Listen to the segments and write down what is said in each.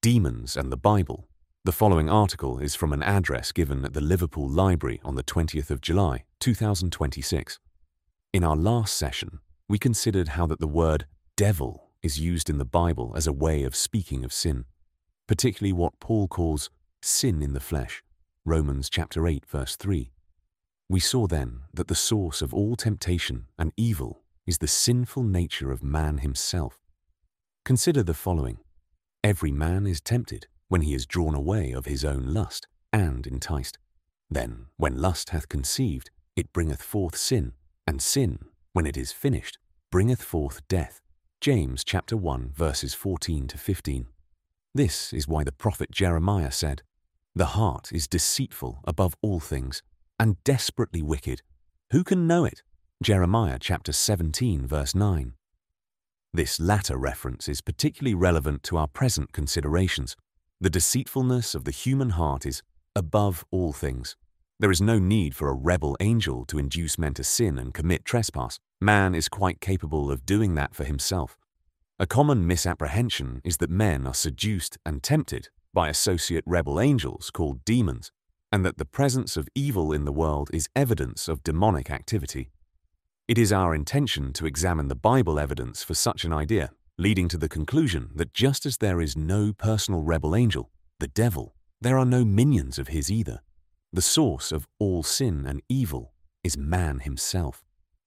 Demons and the Bible. The following article is from an address given at the Liverpool Library on the 20th of July, 2026. In our last session, we considered how that the word devil is used in the Bible as a way of speaking of sin, particularly what Paul calls sin in the flesh, Romans chapter 8, verse 3. We saw then that the source of all temptation and evil is the sinful nature of man himself. Consider the following. Every man is tempted when he is drawn away of his own lust and enticed. Then, when lust hath conceived, it bringeth forth sin, and sin, when it is finished, bringeth forth death. James chapter 1, verses 14 to 15. This is why the prophet Jeremiah said, "The heart is deceitful above all things, and desperately wicked. Who can know it?" Jeremiah chapter 17, verse 9. This latter reference is particularly relevant to our present considerations. The deceitfulness of the human heart is above all things. There is no need for a rebel angel to induce men to sin and commit trespass. Man is quite capable of doing that for himself. A common misapprehension is that men are seduced and tempted by associate rebel angels called demons, and that the presence of evil in the world is evidence of demonic activity. It is our intention to examine the Bible evidence for such an idea, leading to the conclusion that just as there is no personal rebel angel, the devil, there are no minions of his either. The source of all sin and evil is man himself.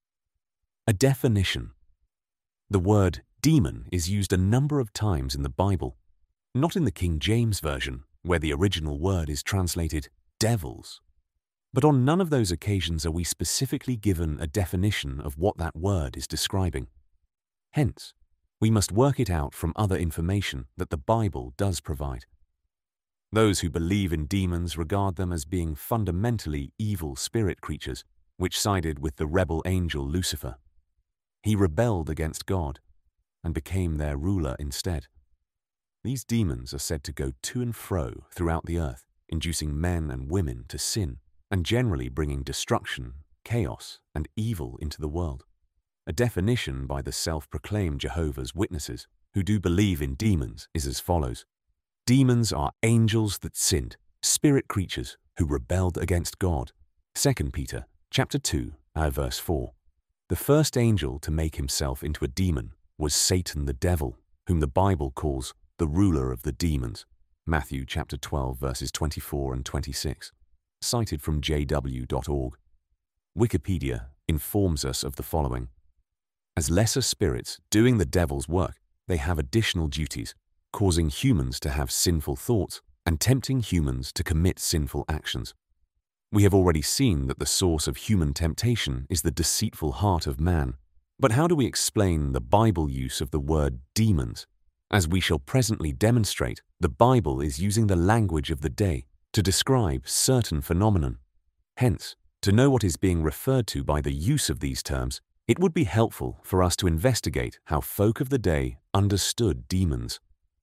A definition. The word demon is used a number of times in the Bible, not in the King James Version, where the original word is translated devils. But on none of those occasions are we specifically given a definition of what that word is describing. Hence, we must work it out from other information that the Bible does provide. Those who believe in demons regard them as being fundamentally evil spirit creatures, which sided with the rebel angel Lucifer. He rebelled against God and became their ruler instead. These demons are said to go to and fro throughout the earth, inducing men and women to sin, and generally bringing destruction, chaos, and evil into the world. A definition by the self-proclaimed Jehovah's Witnesses, who do believe in demons, is as follows. Demons are angels that sinned, spirit creatures who rebelled against God. 2 Peter chapter 2, verse 4. The first angel to make himself into a demon was Satan the devil, whom the Bible calls the ruler of the demons. Matthew chapter 12, verses 24 and 26. Cited from jw.org. Wikipedia informs us of the following. As lesser spirits doing the devil's work, they have additional duties, causing humans to have sinful thoughts and tempting humans to commit sinful actions. We have already seen that the source of human temptation is the deceitful heart of man. But how do we explain the Bible use of the word demons? As we shall presently demonstrate, the Bible is using the language of the day to describe certain phenomenon. Hence, to know what is being referred to by the use of these terms, it would be helpful for us to investigate how folk of the day understood demons.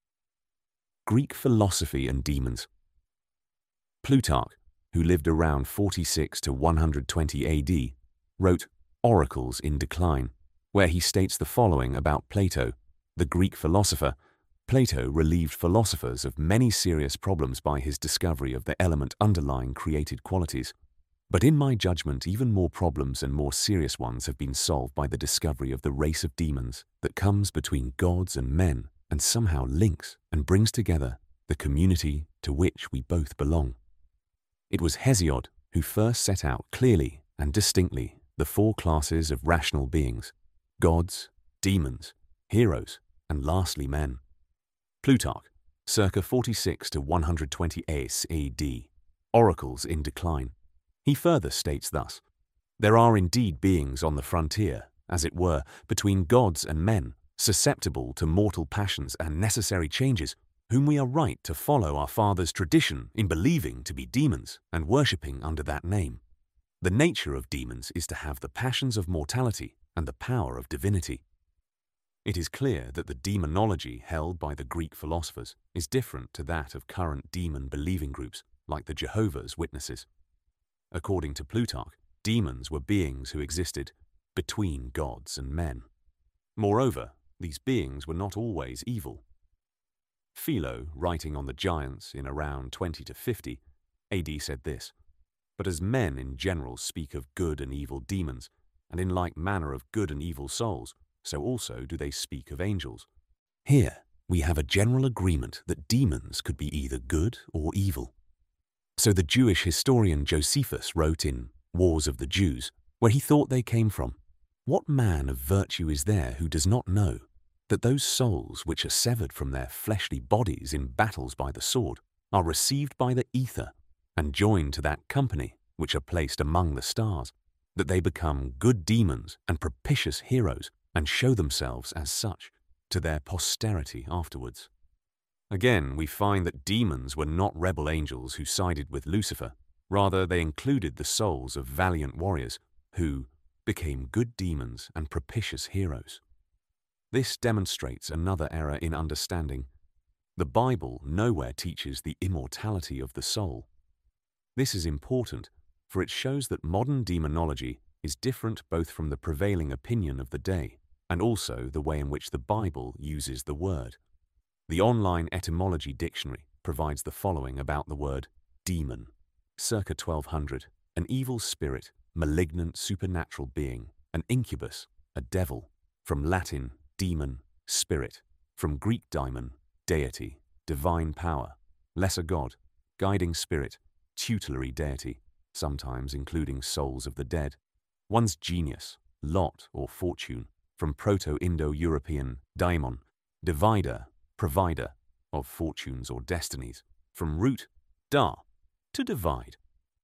Greek philosophy and demons. Plutarch, who lived around 46 to 120 AD, wrote Oracles in Decline, where he states the following about Plato, the Greek philosopher. Plato relieved philosophers of many serious problems by his discovery of the element underlying created qualities. But in my judgment, even more problems and more serious ones have been solved by the discovery of the race of demons that comes between gods and men and somehow links and brings together the community to which we both belong. It was Hesiod who first set out clearly and distinctly the four classes of rational beings: gods, demons, heroes, and lastly men. Plutarch, circa 46 to 120 AD, Oracles in Decline. He further states thus, "There are indeed beings on the frontier, as it were, between gods and men, susceptible to mortal passions and necessary changes, whom we are right to follow our fathers' tradition in believing to be demons and worshipping under that name. The nature of demons is to have the passions of mortality and the power of divinity." It is clear that the demonology held by the Greek philosophers is different to that of current demon-believing groups like the Jehovah's Witnesses. According to Plutarch, demons were beings who existed between gods and men. Moreover, these beings were not always evil. Philo, writing on the giants in around 20 to 50 AD, said this: "But as men in general speak of good and evil demons, and in like manner of good and evil souls, so also do they speak of angels." Here we have a general agreement that demons could be either good or evil. So the Jewish historian Josephus wrote in Wars of the Jews, where he thought they came from, "What man of virtue is there who does not know that those souls which are severed from their fleshly bodies in battles by the sword are received by the ether and joined to that company which are placed among the stars, that they become good demons and propitious heroes and show themselves as such to their posterity afterwards." Again, we find that demons were not rebel angels who sided with Lucifer. Rather, they included the souls of valiant warriors who became good demons and propitious heroes. This demonstrates another error in understanding. The Bible nowhere teaches the immortality of the soul. This is important, for it shows that modern demonology is different both from the prevailing opinion of the day and also the way in which the Bible uses the word. The online etymology dictionary provides the following about the word demon. Circa 1200, an evil spirit, malignant supernatural being, an incubus, a devil. From Latin, demon, spirit. From Greek daimon, deity, divine power, lesser god, guiding spirit, tutelary deity, sometimes including souls of the dead. One's genius, lot or fortune. From Proto-Indo-European daimon, divider, provider of fortunes or destinies. From root da, to divide.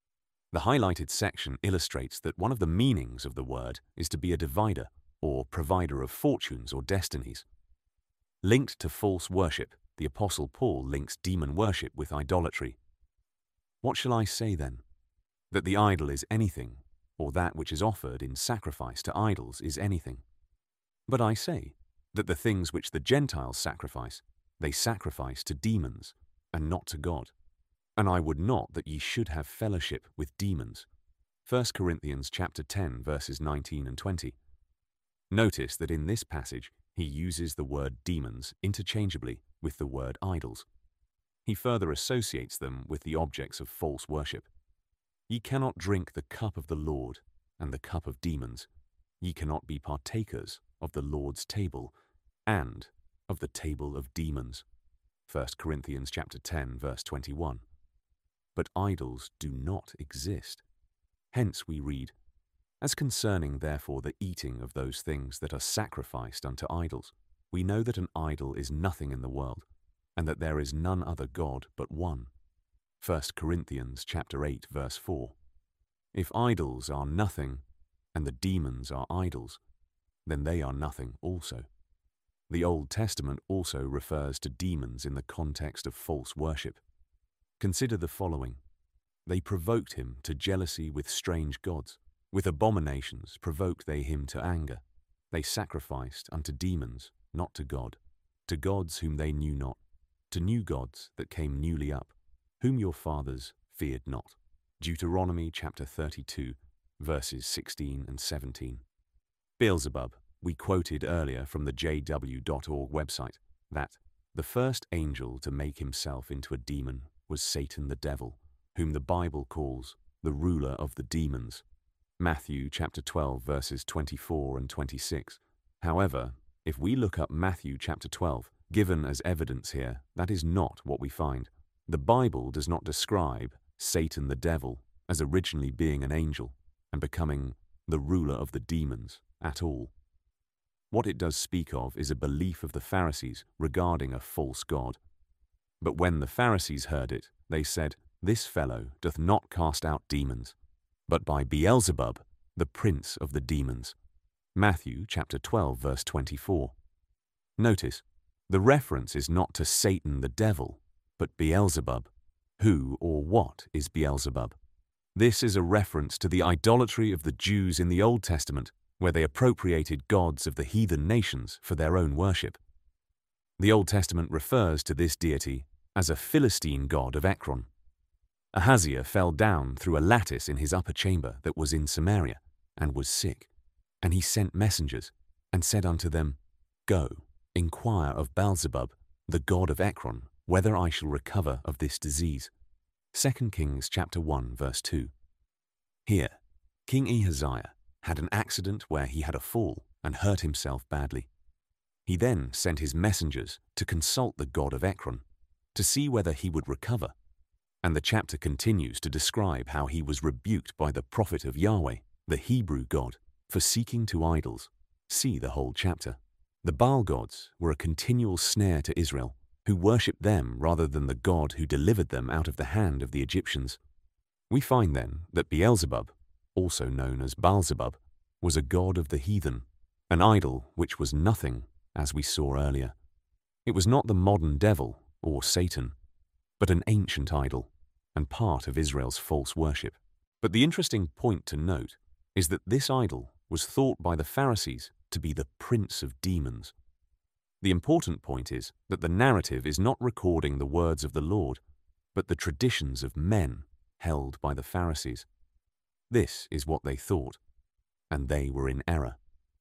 The highlighted section illustrates that one of the meanings of the word is to be a divider or provider of fortunes or destinies. Linked to false worship, the Apostle Paul links demon worship with idolatry. What shall I say then? That the idol is anything, or that which is offered in sacrifice to idols is anything. But I say that the things which the Gentiles sacrifice, they sacrifice to demons, and not to God. And I would not that ye should have fellowship with demons. 1 Corinthians chapter 10, verses 19 and 20. Notice that in this passage he uses the word demons interchangeably with the word idols. He further associates them with the objects of false worship. Ye cannot drink the cup of the Lord and the cup of demons. Ye cannot be partakers of the Lord's table and of the table of demons. 1 Corinthians chapter 10, verse 21. But idols do not exist. Hence we read, "As concerning therefore the eating of those things that are sacrificed unto idols, we know that an idol is nothing in the world, and that there is none other God but one." 1 Corinthians chapter 8, verse 4. If idols are nothing, and the demons are idols, then they are nothing also. The Old Testament also refers to demons in the context of false worship. Consider the following. They provoked him to jealousy with strange gods. With abominations provoked they him to anger. They sacrificed unto demons, not to God, to gods whom they knew not, to new gods that came newly up, whom your fathers feared not. Deuteronomy chapter 32, verses 16 and 17. Beelzebub, we quoted earlier from the jw.org website, that the first angel to make himself into a demon was Satan the devil, whom the Bible calls the ruler of the demons. Matthew chapter 12, verses 24 and 26. However, if we look up Matthew chapter 12, given as evidence here, that is not what we find. The Bible does not describe Satan the devil as originally being an angel and becoming the ruler of the demons at all. What it does speak of is a belief of the Pharisees regarding a false god. But when the Pharisees heard it, they said, "This fellow doth not cast out demons, but by Beelzebub, the prince of the demons." Matthew chapter 12, verse 24. Notice, the reference is not to Satan the devil, but Beelzebub. Who or what is Beelzebub? This is a reference to the idolatry of the Jews in the Old Testament, where they appropriated gods of the heathen nations for their own worship. The Old Testament refers to this deity as a Philistine god of Ekron. Ahaziah fell down through a lattice in his upper chamber that was in Samaria, and was sick. And he sent messengers, and said unto them, Go, inquire of Beelzebub, the god of Ekron, whether I shall recover of this disease. 2 Kings chapter 1 verse 2. Here, King Ahaziah had an accident where he had a fall and hurt himself badly. He then sent his messengers to consult the god of Ekron to see whether he would recover. And the chapter continues to describe how he was rebuked by the prophet of Yahweh, the Hebrew God, for seeking to idols. See the whole chapter. The Baal gods were a continual snare to Israel, who worshipped them rather than the God who delivered them out of the hand of the Egyptians. We find then that Beelzebub, also known as Baalzebub, was a god of the heathen, an idol which was nothing, as we saw earlier. It was not the modern devil or Satan, but an ancient idol and part of Israel's false worship. But the interesting point to note is that this idol was thought by the Pharisees to be the prince of demons. The important point is that the narrative is not recording the words of the Lord, but the traditions of men held by the Pharisees. This is what they thought, and they were in error.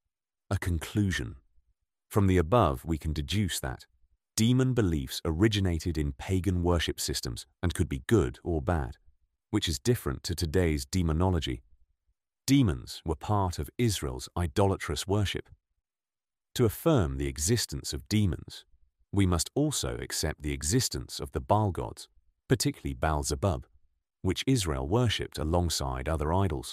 A conclusion. From the above, we can deduce that demon beliefs originated in pagan worship systems and could be good or bad, which is different to today's demonology. Demons were part of Israel's idolatrous worship. To affirm the existence of demons, we must also accept the existence of the Baal gods, particularly Baalzebub, which Israel worshipped alongside other idols.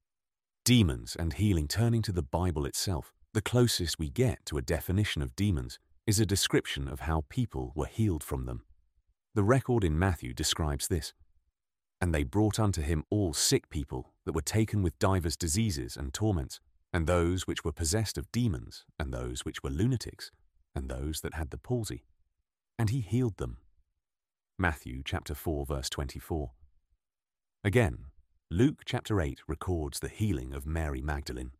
Demons and healing. Turning to the Bible itself, the closest we get to a definition of demons is a description of how people were healed from them. The record in Matthew describes this. And they brought unto him all sick people that were taken with divers diseases and torments, and those which were possessed of demons, and those which were lunatics, and those that had the palsy. And he healed them. Matthew chapter 4 verse 24. Again, Luke chapter 8 records the healing of Mary Magdalene.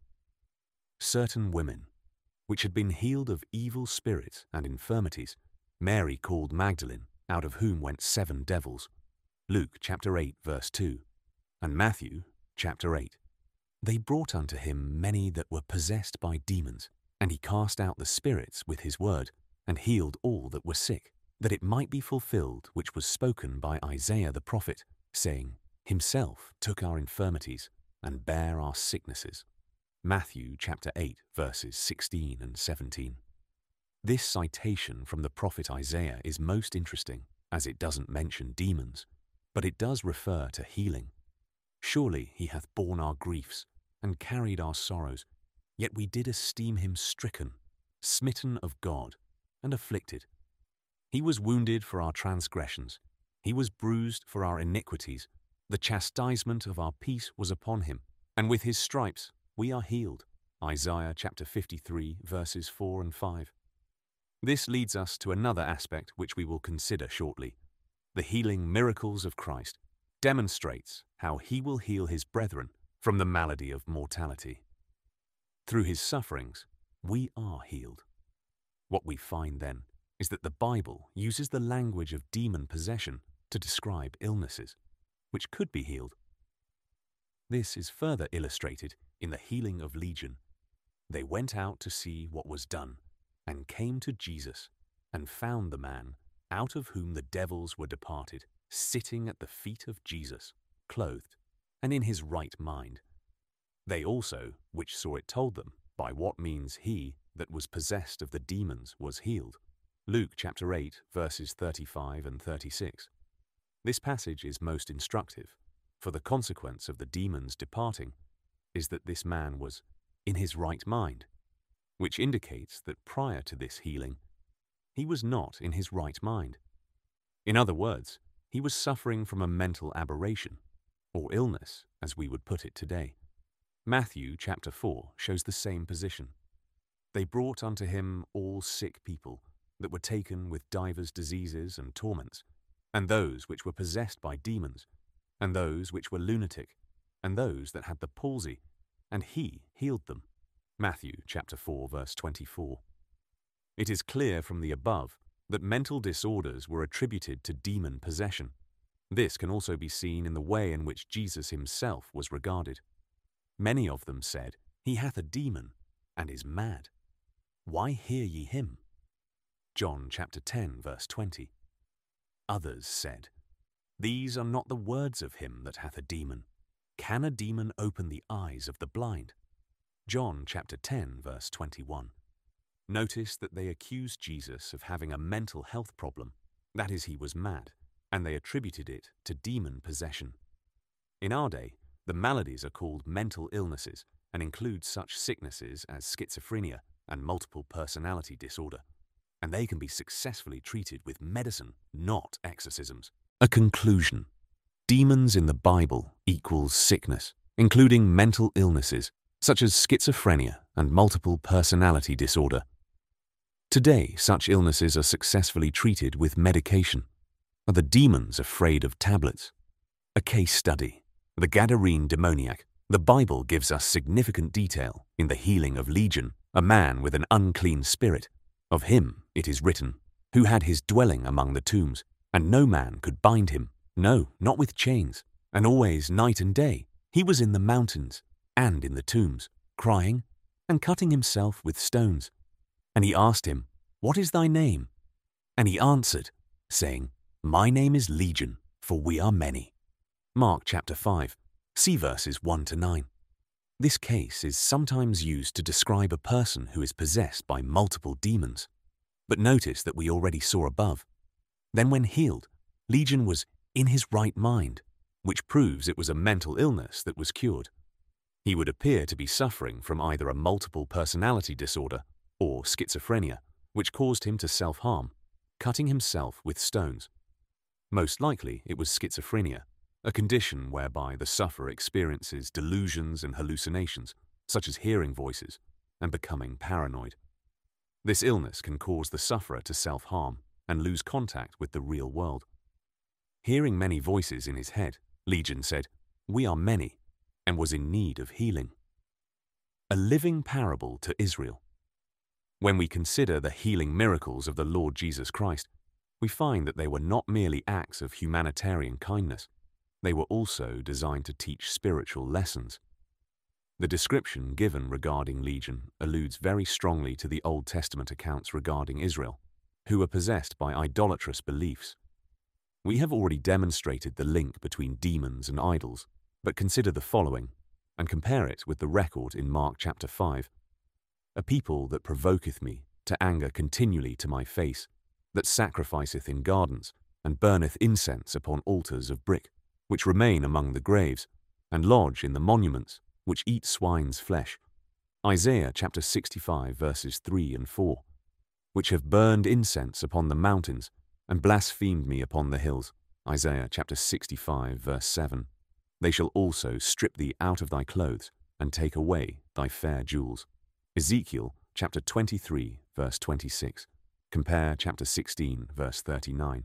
Certain women, which had been healed of evil spirits and infirmities, Mary called Magdalene, out of whom went 7 devils. Luke chapter 8 verse 2, and Matthew chapter 8. They brought unto him many that were possessed by demons, and he cast out the spirits with his word, and healed all that were sick, that it might be fulfilled which was spoken by Isaiah the prophet, saying, Himself took our infirmities, and bare our sicknesses. Matthew chapter 8 verses 16 and 17. This citation from the prophet Isaiah is most interesting, as it doesn't mention demons, but it does refer to healing. Surely he hath borne our griefs, and carried our sorrows, yet we did esteem him stricken, smitten of God, and afflicted. He was wounded for our transgressions, he was bruised for our iniquities. The chastisement of our peace was upon him, and with his stripes we are healed. Isaiah chapter 53 verses 4 and 5. This leads us to another aspect which we will consider shortly. The healing miracles of Christ demonstrates how he will heal his brethren from the malady of mortality. Through his sufferings, we are healed. What we find then is that the Bible uses the language of demon possession to describe illnesses, which could be healed. This is further illustrated in the healing of Legion. They went out to see what was done, and came to Jesus, and found the man, out of whom the devils were departed, sitting at the feet of Jesus, clothed, and in his right mind. They also, which saw it, told them by what means he that was possessed of the demons was healed. Luke chapter 8 verses 35 and 36. This passage is most instructive, for the consequence of the demons departing is that this man was in his right mind, which indicates that prior to this healing, he was not in his right mind. In other words, he was suffering from a mental aberration, or illness, as we would put it today. Matthew chapter 4 shows the same position. They brought unto him all sick people that were taken with divers diseases and torments, and those which were possessed by demons, and those which were lunatic, and those that had the palsy, and he healed them. Matthew chapter 4 verse 24. It is clear from the above that mental disorders were attributed to demon possession. This can also be seen in the way in which Jesus himself was regarded. Many of them said, He hath a demon, and is mad. Why hear ye him? John chapter 10, verse 20. Others said, "These are not the words of him that hath a demon. Can a demon open the eyes of the blind?" John chapter 10, verse 21. Notice that they accused Jesus of having a mental health problem, that is, he was mad, and they attributed it to demon possession. In our day, the maladies are called mental illnesses and include such sicknesses as schizophrenia and multiple personality disorder, and they can be successfully treated with medicine, not exorcisms. A conclusion. Demons in the Bible equals sickness, including mental illnesses such as schizophrenia and multiple personality disorder. Today, such illnesses are successfully treated with medication. Are the demons afraid of tablets? A case study. The Gadarene demoniac. The Bible gives us significant detail in the healing of Legion, a man with an unclean spirit. Of him it is written, who had his dwelling among the tombs, and no man could bind him, no, not with chains, and always night and day he was in the mountains and in the tombs, crying and cutting himself with stones. And he asked him, "What is thy name?" And he answered, saying, "My name is Legion, for we are many." Mark chapter 5, see verses 1 to 9. This case is sometimes used to describe a person who is possessed by multiple demons. But notice that we already saw above. Then when healed, Legion was in his right mind, which proves it was a mental illness that was cured. He would appear to be suffering from either a multiple personality disorder or schizophrenia, which caused him to self-harm, cutting himself with stones. Most likely it was schizophrenia, a condition whereby the sufferer experiences delusions and hallucinations, such as hearing voices and becoming paranoid. This illness can cause the sufferer to self-harm and lose contact with the real world. Hearing many voices in his head, Legion said, "We are many," and was in need of healing. A living parable to Israel. When we consider the healing miracles of the Lord Jesus Christ, we find that they were not merely acts of humanitarian kindness. They were also designed to teach spiritual lessons. The description given regarding Legion alludes very strongly to the Old Testament accounts regarding Israel, who were possessed by idolatrous beliefs. We have already demonstrated the link between demons and idols, but consider the following, and compare it with the record in Mark chapter 5. "A people that provoketh me to anger continually to my face, that sacrificeth in gardens, and burneth incense upon altars of brick, which remain among the graves, and lodge in the monuments, which eat swine's flesh." Isaiah chapter 65 verses 3 and 4. "Which have burned incense upon the mountains, and blasphemed me upon the hills." Isaiah chapter 65 verse 7. "They shall also strip thee out of thy clothes, and take away thy fair jewels." Ezekiel chapter 23 verse 26. Compare chapter 16 verse 39.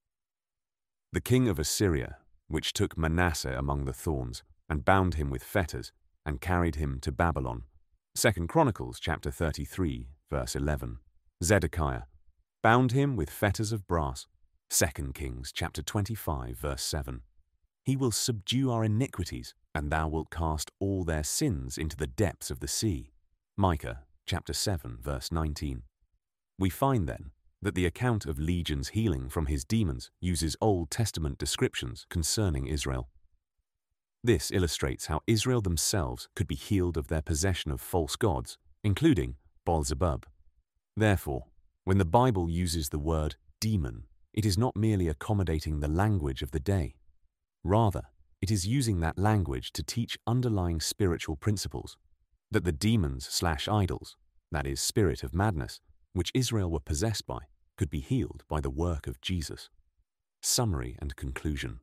"The king of Assyria, which took Manasseh among the thorns, and bound him with fetters, and carried him to Babylon." 2 Chronicles chapter 33 verse 11. "Zedekiah bound him with fetters of brass." 2 Kings chapter 25 verse 7. "He will subdue our iniquities, and thou wilt cast all their sins into the depths of the sea." Micah chapter 7 verse 19. We find then that the account of Legion's healing from his demons uses Old Testament descriptions concerning Israel. This illustrates how Israel themselves could be healed of their possession of false gods, including Beelzebub. Therefore, when the Bible uses the word demon, it is not merely accommodating the language of the day. Rather, it is using that language to teach underlying spiritual principles, that the demons/idols, that is, spirit of madness, which Israel were possessed by, could be healed by the work of Jesus. Summary and conclusion.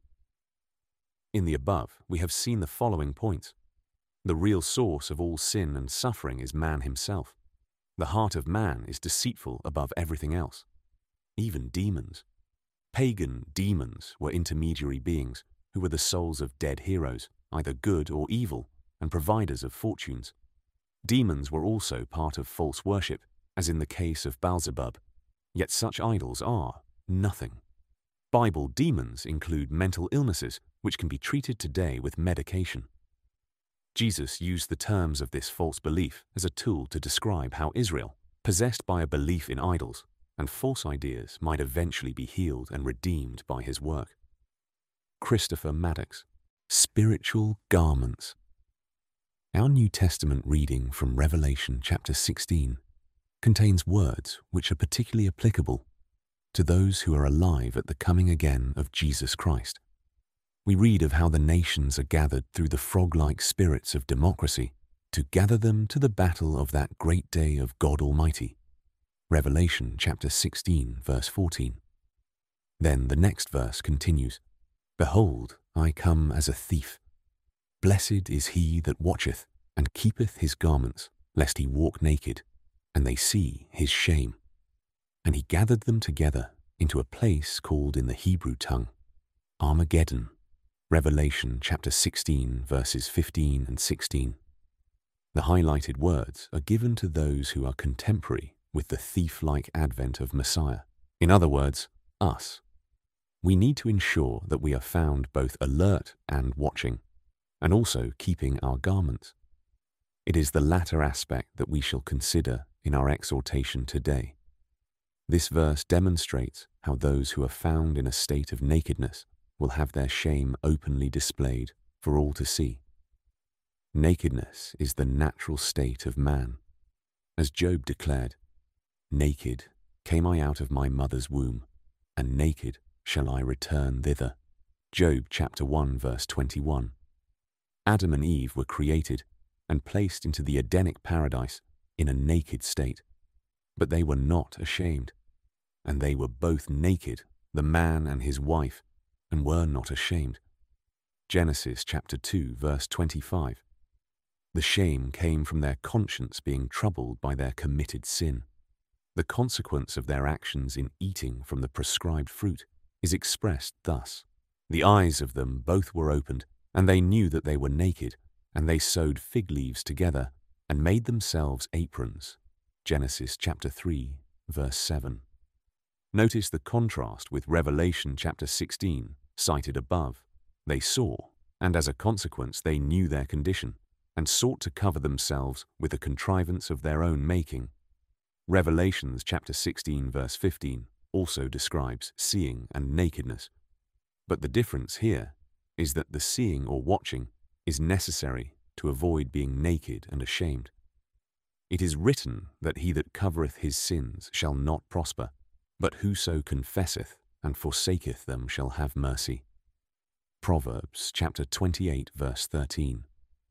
In the above, we have seen the following points. The real source of all sin and suffering is man himself. The heart of man is deceitful above everything else, even demons. Pagan demons were intermediary beings who were the souls of dead heroes, either good or evil, and providers of fortunes. Demons were also part of false worship, as in the case of Beelzebub, yet such idols are nothing. Bible demons include mental illnesses which can be treated today with medication. Jesus used the terms of this false belief as a tool to describe how Israel, possessed by a belief in idols, and false ideas might eventually be healed and redeemed by his work. Christopher Maddox, Spiritual Garments. Our New Testament reading from Revelation chapter 16 contains words which are particularly applicable to those who are alive at the coming again of Jesus Christ. We read of how the nations are gathered through the frog-like spirits of democracy to gather them to the battle of that great day of God Almighty. Revelation chapter 16, verse 14. Then the next verse continues, Behold, I come as a thief. Blessed is he that watcheth, and keepeth his garments, lest he walk naked, and they see his shame. And he gathered them together into a place called in the Hebrew tongue Armageddon. Revelation chapter 16, verses 15 and 16. The highlighted words are given to those who are contemporary with the thief-like advent of Messiah. In other words, us. We need to ensure that we are found both alert and watching, and also keeping our garments. It is the latter aspect that we shall consider in our exhortation today. This verse demonstrates how those who are found in a state of nakedness will have their shame openly displayed for all to see. Nakedness is the natural state of man. As Job declared, Naked came I out of my mother's womb, and naked shall I return thither. Job chapter 1 verse 21. Adam and Eve were created and placed into the Edenic paradise in a naked state, but they were not ashamed, and they were both naked, the man and his wife, and were not ashamed. Genesis chapter 2 verse 25. The shame came from their conscience being troubled by their committed sin. The consequence of their actions in eating from the prescribed fruit is expressed thus. The eyes of them both were opened, and they knew that they were naked, and they sewed fig leaves together and made themselves aprons. Genesis chapter 3, verse 7. Notice the contrast with Revelation chapter 16, cited above. They saw, and as a consequence they knew their condition, and sought to cover themselves with a contrivance of their own making. Revelations chapter 16 verse 15 also describes seeing and nakedness. But the difference here is that the seeing or watching is necessary to avoid being naked and ashamed. It is written that he that covereth his sins shall not prosper, but whoso confesseth and forsaketh them shall have mercy. Proverbs chapter 28 verse 13.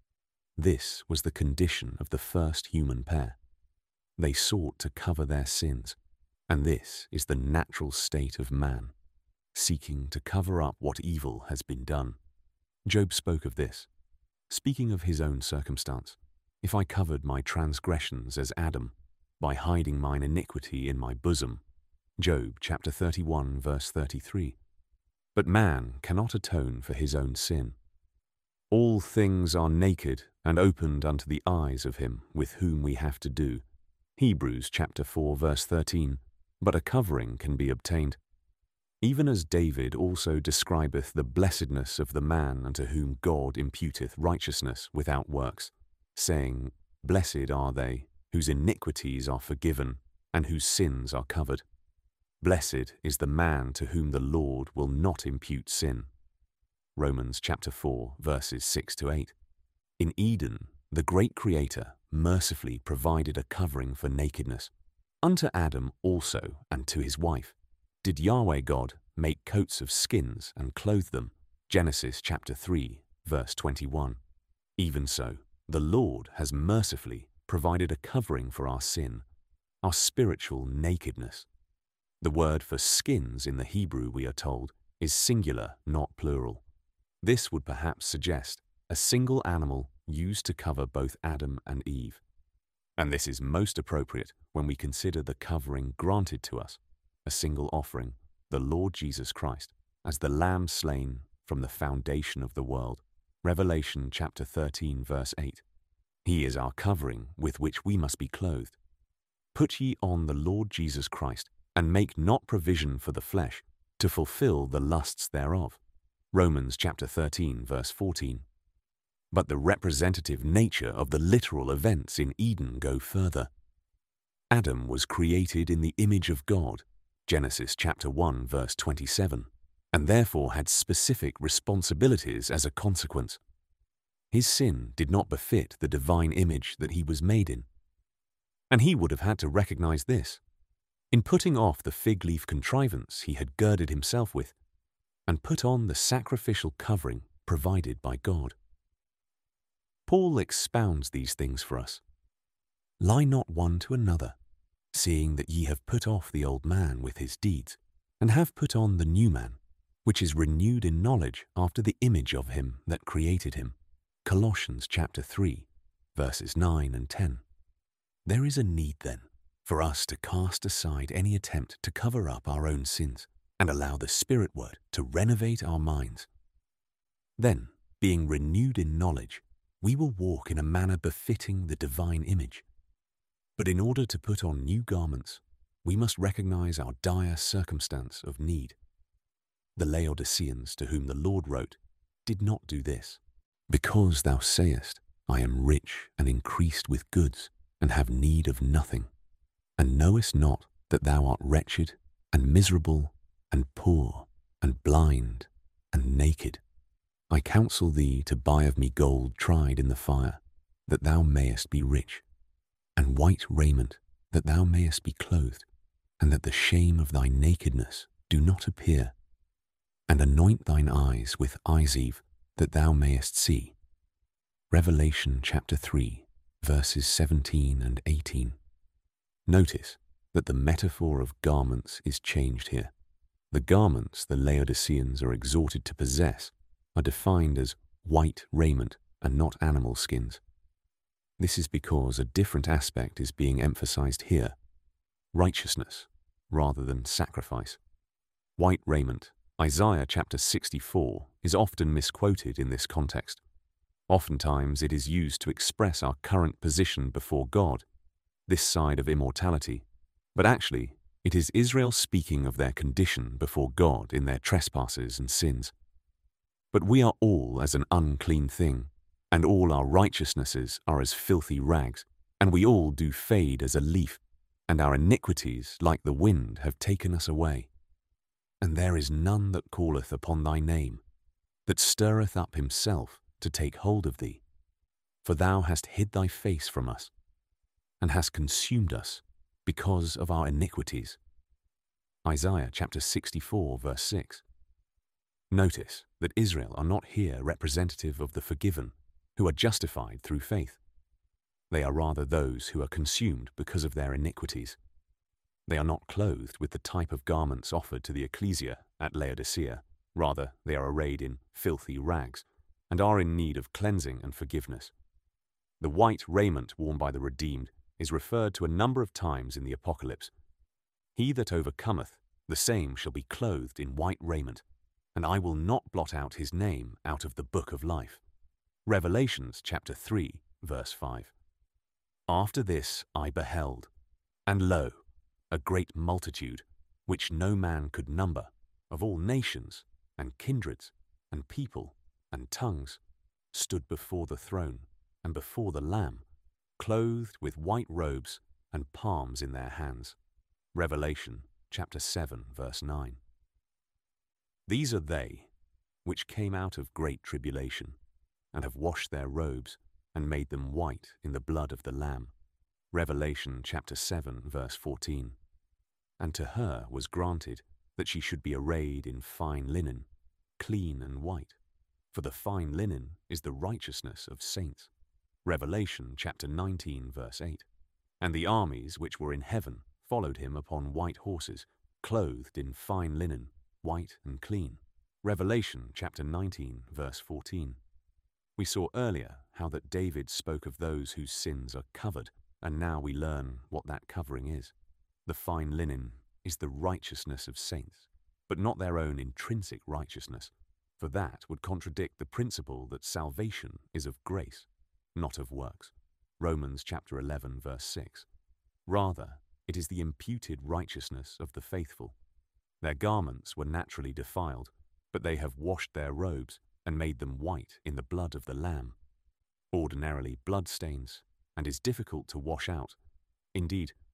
This was the condition of the first human pair. They sought to cover their sins, and this is the natural state of man, seeking to cover up what evil has been done. Job spoke of this, speaking of his own circumstance. If I covered my transgressions as Adam, by hiding mine iniquity in my bosom. Job chapter 31 verse 33. But man cannot atone for his own sin. All things are naked and opened unto the eyes of him with whom we have to do. Hebrews chapter 4 verse 13. But a covering can be obtained. Even as David also describeth the blessedness of the man unto whom God imputeth righteousness without works, saying, Blessed are they whose iniquities are forgiven and whose sins are covered. Blessed is the man to whom the Lord will not impute sin. Romans chapter 4 verses 6 to 8. In Eden, the great Creator mercifully provided a covering for nakedness. Unto Adam also and to his wife did Yahweh God make coats of skins and clothe them. Genesis chapter 3 verse 21. Even so, the Lord has mercifully provided a covering for our sin, our spiritual nakedness. The word for skins in the Hebrew, we are told, is singular, not plural. This would perhaps suggest a single animal used to cover both Adam and Eve. And this is most appropriate when we consider the covering granted to us, a single offering, the Lord Jesus Christ, as the Lamb slain from the foundation of the world. Revelation chapter 13 verse 8. He is our covering with which we must be clothed. Put ye on the Lord Jesus Christ, and make not provision for the flesh to fulfill the lusts thereof. Romans chapter 13 verse 14. But the representative nature of the literal events in Eden go further. Adam was created in the image of God, Genesis chapter 1 verse 27, and therefore had specific responsibilities as a consequence. His sin did not befit the divine image that he was made in. And he would have had to recognize this in putting off the fig leaf contrivance he had girded himself with, and put on the sacrificial covering provided by God. Paul expounds these things for us. Lie not one to another, seeing that ye have put off the old man with his deeds, and have put on the new man, which is renewed in knowledge after the image of him that created him. Colossians chapter 3, verses 9 and 10. There is a need, then, for us to cast aside any attempt to cover up our own sins and allow the Spirit Word to renovate our minds. Then, being renewed in knowledge, we will walk in a manner befitting the divine image. But in order to put on new garments, we must recognize our dire circumstance of need. The Laodiceans, to whom the Lord wrote, did not do this. Because thou sayest, I am rich and increased with goods, and have need of nothing, and knowest not that thou art wretched, and miserable, and poor, and blind, and naked. I counsel thee to buy of me gold tried in the fire, that thou mayest be rich, and white raiment, that thou mayest be clothed, and that the shame of thy nakedness do not appear. And anoint thine eyes with eyesive, that thou mayest see. Revelation chapter 3, verses 17 and 18. Notice that the metaphor of garments is changed here. The garments the Laodiceans are exhorted to possess are defined as white raiment and not animal skins. This is because a different aspect is being emphasized here: righteousness rather than sacrifice. White raiment, Isaiah chapter 64, is often misquoted in this context. Oftentimes it is used to express our current position before God, this side of immortality, but actually it is Israel speaking of their condition before God in their trespasses and sins. But we are all as an unclean thing, and all our righteousnesses are as filthy rags, and we all do fade as a leaf, and our iniquities, like the wind, have taken us away. And there is none that calleth upon thy name, that stirreth up himself to take hold of thee. For thou hast hid thy face from us, and hast consumed us because of our iniquities. Isaiah chapter 64, verse 6. Notice that Israel are not here representative of the forgiven, who are justified through faith. They are rather those who are consumed because of their iniquities. They are not clothed with the type of garments offered to the ecclesia at Laodicea. Rather, they are arrayed in filthy rags and are in need of cleansing and forgiveness. The white raiment worn by the redeemed is referred to a number of times in the Apocalypse. He that overcometh, the same shall be clothed in white raiment, and I will not blot out his name out of the book of life. Revelations chapter 3, verse 5. After this I beheld, and lo, a great multitude, which no man could number, of all nations, and kindreds, and people, and tongues, stood before the throne, and before the Lamb, clothed with white robes, and palms in their hands. Revelation chapter 7, verse 9. These are they which came out of great tribulation, and have washed their robes, and made them white in the blood of the Lamb. Revelation chapter 7, verse 14. And to her was granted that she should be arrayed in fine linen, clean and white, for the fine linen is the righteousness of saints. Revelation chapter 19, verse 8. And the armies which were in heaven followed him upon white horses, clothed in fine linen, white and clean. Revelation chapter 19, verse 14. We saw earlier how that David spoke of those whose sins are covered, and now we learn what that covering is. The fine linen is the righteousness of saints, but not their own intrinsic righteousness, for that would contradict the principle that salvation is of grace, not of works. Romans chapter 11, verse 6. Rather, it is the imputed righteousness of the faithful. Their garments were naturally defiled, but they have washed their robes and made them white in the blood of the Lamb. Ordinarily blood stains, and is difficult to wash out. Indeed,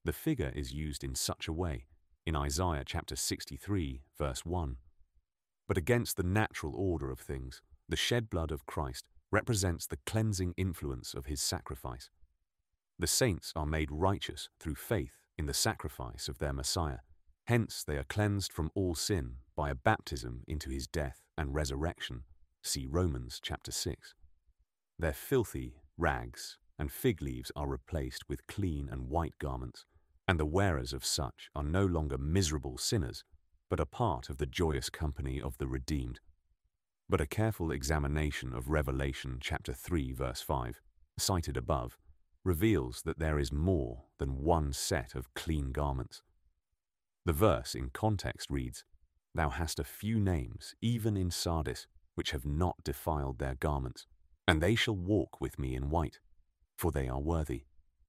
The figure is used in such a way in Isaiah chapter 63, verse 1. But against the natural order of things, the shed blood of Christ represents the cleansing influence of his sacrifice. The saints are made righteous through faith in the sacrifice of their Messiah. Hence they are cleansed from all sin by a baptism into his death and resurrection. See Romans chapter 6. Their filthy rags and fig leaves are replaced with clean and white garments, and the wearers of such are no longer miserable sinners, but a part of the joyous company of the redeemed. But a careful examination of Revelation chapter 3 verse 5, cited above, reveals that there is more than one set of clean garments. The verse in context reads, "Thou hast a few names, even in Sardis, which have not defiled their garments, and they shall walk with me in white, for they are worthy.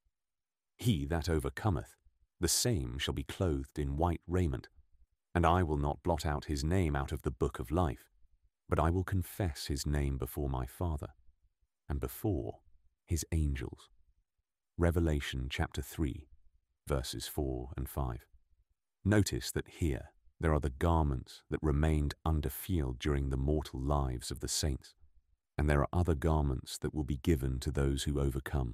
He that overcometh, the same shall be clothed in white raiment, and I will not blot out his name out of the book of life, but I will confess his name before my Father, and before his angels." Revelation chapter 3, verses 4 and 5. Notice that here there are the garments that remained undefiled during the mortal lives of the saints, and there are other garments that will be given to those who overcome.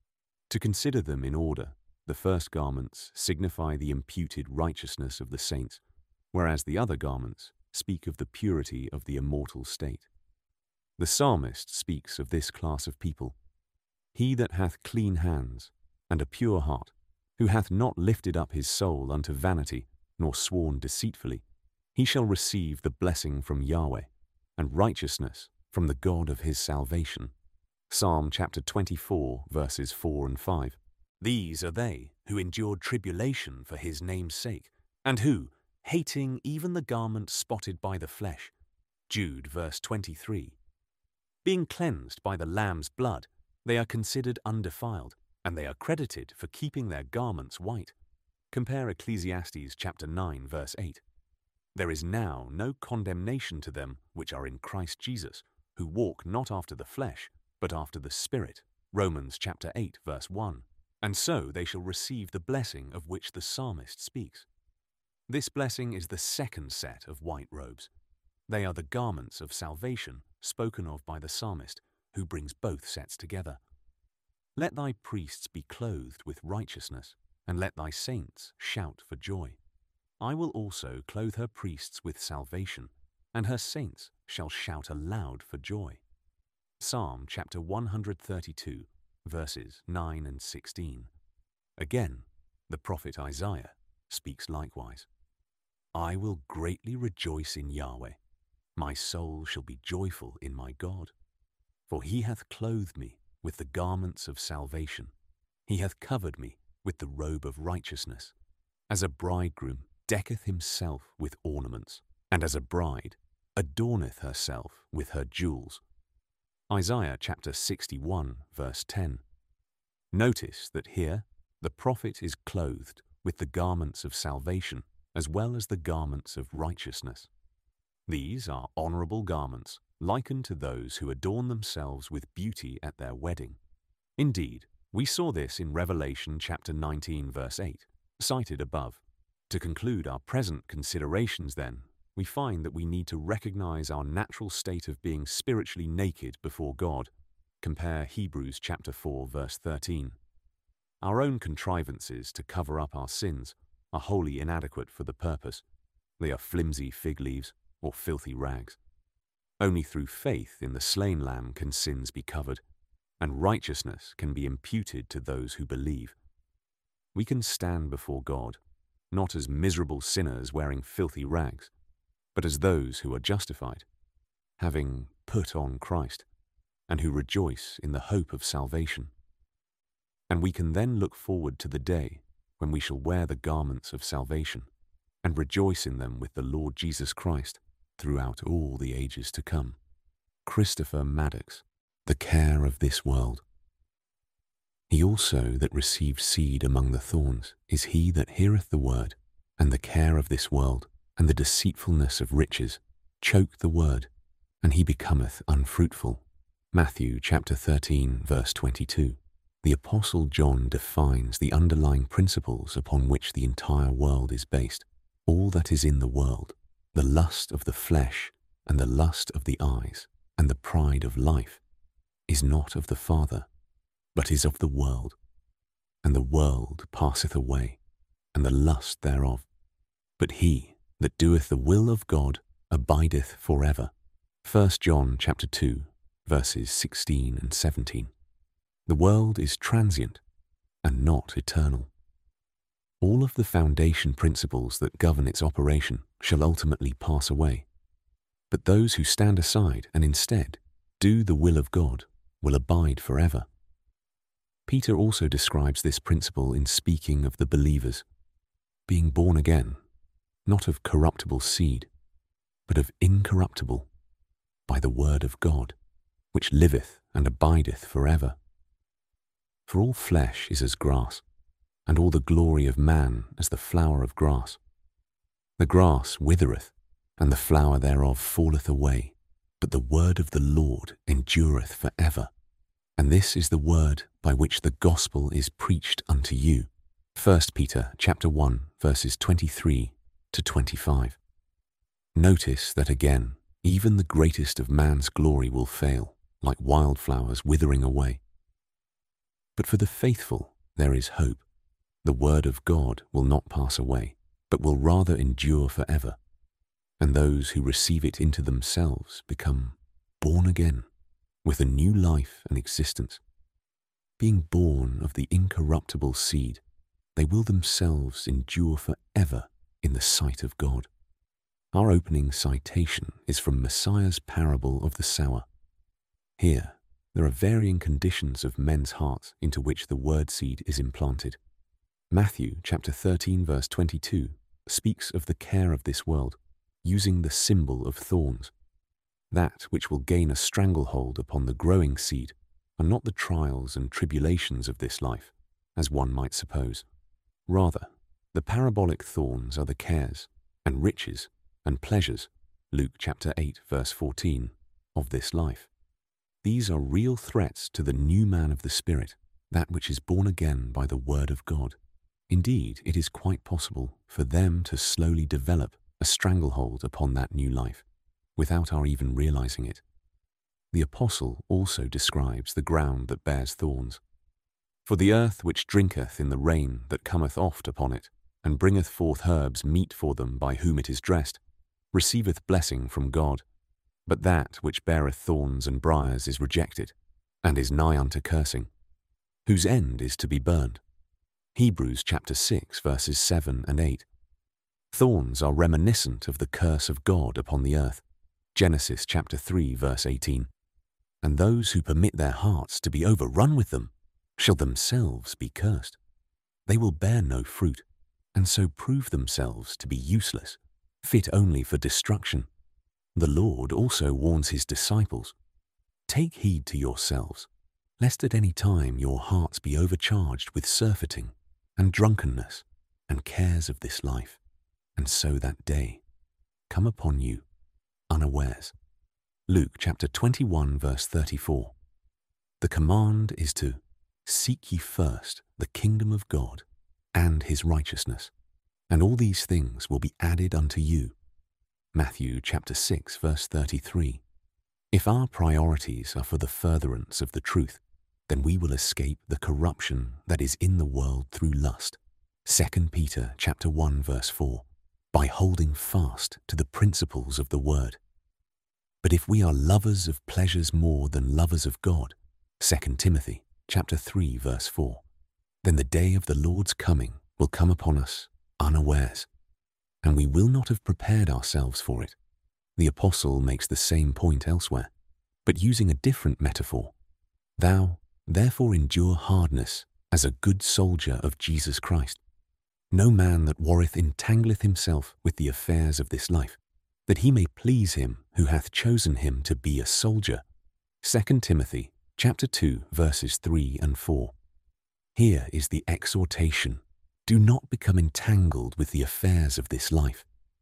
To consider them in order, the first garments signify the imputed righteousness of the saints, whereas the other garments speak of the purity of the immortal state. The psalmist speaks of this class of people. "He that hath clean hands and a pure heart, who hath not lifted up his soul unto vanity, nor sworn deceitfully, he shall receive the blessing from Yahweh, and righteousness from the God of his salvation." Psalm chapter 24, verses 4 and 5. "These are they who endured tribulation for his name's sake, and who, hating even the garment spotted by the flesh," Jude verse 23. "Being cleansed by the Lamb's blood, they are considered undefiled, and they are credited for keeping their garments white." Compare Ecclesiastes chapter 9, verse 8. "There is now no condemnation to them which are in Christ Jesus, who walk not after the flesh, but after the Spirit." Romans chapter 8, verse 1. And so they shall receive the blessing of which the psalmist speaks. This blessing is the second set of white robes. They are the garments of salvation spoken of by the psalmist, who brings both sets together. "Let thy priests be clothed with righteousness, and let thy saints shout for joy. I will also clothe her priests with salvation, and her saints shall shout aloud for joy." Psalm chapter 132, verses 9 and 16. Again, the prophet Isaiah speaks likewise. "I will greatly rejoice in Yahweh. My soul shall be joyful in my God. For he hath clothed me with the garments of salvation. He hath covered me with the robe of righteousness. As a bridegroom decketh himself with ornaments, and as a bride adorneth herself with her jewels." Isaiah chapter 61, verse 10. Notice that here the prophet is clothed with the garments of salvation as well as the garments of righteousness. These are honorable garments, likened to those who adorn themselves with beauty at their wedding. Indeed, we saw this in Revelation chapter 19, verse 8, cited above. To conclude our present considerations, then, we find that we need to recognize our natural state of being spiritually naked before God. Compare Hebrews chapter 4, verse 13. Our own contrivances to cover up our sins are wholly inadequate for the purpose. They are flimsy fig leaves or filthy rags. Only through faith in the slain Lamb can sins be covered, and righteousness can be imputed to those who believe. We can stand before God, not as miserable sinners wearing filthy rags, but as those who are justified, having put on Christ, and who rejoice in the hope of salvation. And we can then look forward to the day when we shall wear the garments of salvation and rejoice in them with the Lord Jesus Christ throughout all the ages to come. Christopher Maddox, The Care of This World. He also that received seed among the thorns is he that heareth the word, and the care of this world, and the deceitfulness of riches, choke the word, and he becometh unfruitful. Matthew chapter 13, verse 22. the Apostle John defines the underlying principles upon which the entire world is based. All that is in the world, the lust of the flesh and the lust of the eyes and the pride of life, is not of the Father, but is of the world. And the world passeth away, and the lust thereof. But he that doeth the will of God abideth forever. 1 John chapter 2, verses 16 and 17. The world is transient and not eternal. All of the foundation principles that govern its operation shall ultimately pass away. But those who stand aside and instead do the will of God will abide forever. Peter also describes this principle in speaking of the believers, being born again, not of corruptible seed, but of incorruptible, by the word of God, which liveth and abideth forever. For all flesh is as grass, and all the glory of man as the flower of grass. The grass withereth, and the flower thereof falleth away, but the word of the Lord endureth for ever. And this is the word by which the gospel is preached unto you. 1 Peter chapter 1, verses 23 to 25. Notice that again, even the greatest of man's glory will fail, like wildflowers withering away. But for the faithful there is hope. The word of God will not pass away, but will rather endure forever. And those who receive it into themselves become born again, with a new life and existence. Being born of the incorruptible seed, they will themselves endure forever in the sight of God. Our opening citation is from Messiah's parable of the sower. Here, there are varying conditions of men's hearts into which the word seed is implanted. Matthew chapter 13 verse 22 speaks of the care of this world, using the symbol of thorns. That which will gain a stranglehold upon the growing seed are not the trials and tribulations of this life, as one might suppose. Rather, the parabolic thorns are the cares and riches and pleasures, Luke chapter 8 verse 14, of this life. These are real threats to the new man of the Spirit, that which is born again by the word of God. Indeed, it is quite possible for them to slowly develop a stranglehold upon that new life, without our even realizing it. The apostle also describes the ground that bears thorns. For the earth which drinketh in the rain that cometh oft upon it, and bringeth forth herbs meet for them by whom it is dressed, receiveth blessing from God. But that which beareth thorns and briars is rejected, and is nigh unto cursing, whose end is to be burned. Hebrews chapter 6 verses 7 and 8. Thorns are reminiscent of the curse of God upon the earth. Genesis chapter 3 verse 18. And those who permit their hearts to be overrun with them shall themselves be cursed. They will bear no fruit, and so prove themselves to be useless, fit only for destruction. The Lord also warns his disciples, "Take heed to yourselves, lest at any time your hearts be overcharged with surfeiting and drunkenness and cares of this life, and so that day come upon you unawares." Luke chapter 21 verse 34. The command is to seek ye first the kingdom of God and his righteousness, and all these things will be added unto you. Matthew chapter 6 verse 33. If our priorities are for the furtherance of the truth, then we will escape the corruption that is in the world through lust. 2 Peter chapter 1 verse 4. By holding fast to the principles of the word. But if we are lovers of pleasures more than lovers of God, 2 Timothy chapter 3 verse 4, then the day of the Lord's coming will come upon us unawares, and we will not have prepared ourselves for it. The apostle makes the same point elsewhere, but using a different metaphor. Thou, therefore, endure hardness as a good soldier of Jesus Christ. No man that warreth entangleth himself with the affairs of this life, that he may please him who hath chosen him to be a soldier. 2 Timothy chapter 2 verses 3 and 4. Here is the exhortation: do not become entangled with the affairs of this life.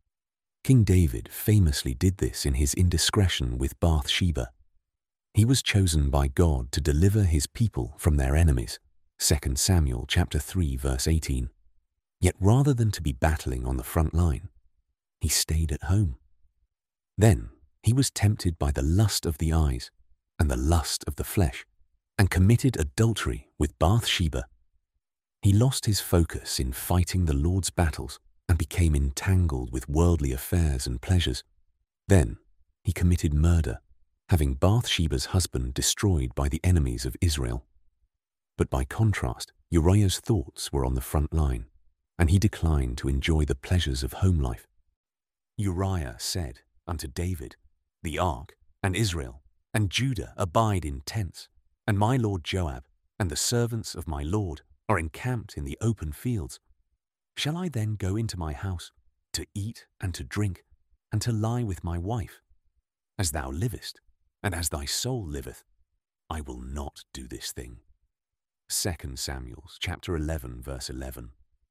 King David famously did this in his indiscretion with Bathsheba. He was chosen by God to deliver his people from their enemies, 2 Samuel chapter 3 verse 18. Yet rather than to be battling on the front line, he stayed at home. Then he was tempted by the lust of the eyes and the lust of the flesh, and committed adultery with Bathsheba. He lost his focus in fighting the Lord's battles and became entangled with worldly affairs and pleasures. Then he committed murder, having Bathsheba's husband destroyed by the enemies of Israel. But by contrast, Uriah's thoughts were on the front line, and he declined to enjoy the pleasures of home life. Uriah said unto David, The ark, and Israel, and Judah abide in tents, and my lord Joab, and the servants of my lord, are encamped in the open fields. Shall I then go into my house, to eat and to drink, and to lie with my wife? As thou livest, and as thy soul liveth, I will not do this thing. 2 Samuel chapter 11 verse 11.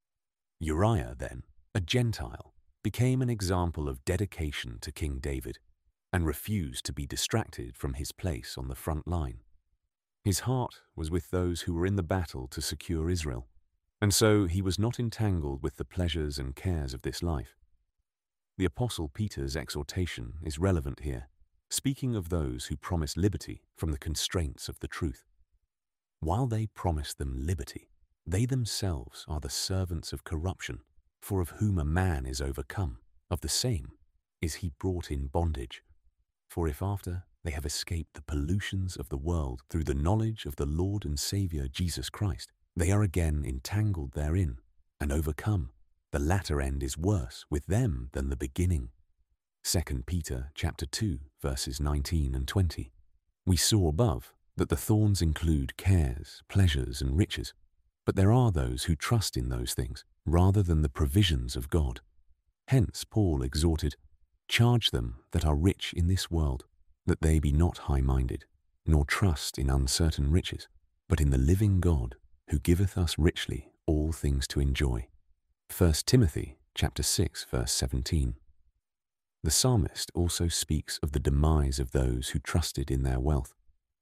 Uriah then, a Gentile, became an example of dedication to King David, and refused to be distracted from his place on the front line. His heart was with those who were in the battle to secure Israel, and so he was not entangled with the pleasures and cares of this life. The Apostle Peter's exhortation is relevant here, speaking of those who promise liberty from the constraints of the truth. While they promise them liberty, they themselves are the servants of corruption, for of whom a man is overcome, of the same is he brought in bondage. For if after they have escaped the pollutions of the world through the knowledge of the Lord and Saviour Jesus Christ, they are again entangled therein, and overcome, the latter end is worse with them than the beginning. 2 Peter chapter 2 verses 19 and 20. We saw above that the thorns include cares, pleasures, and riches, but there are those who trust in those things rather than the provisions of God. Hence Paul exhorted, Charge them that are rich in this world, that they be not high-minded, nor trust in uncertain riches, but in the living God, who giveth us richly all things to enjoy. 1 Timothy chapter 6 verse 17. The psalmist also speaks of the demise of those who trusted in their wealth.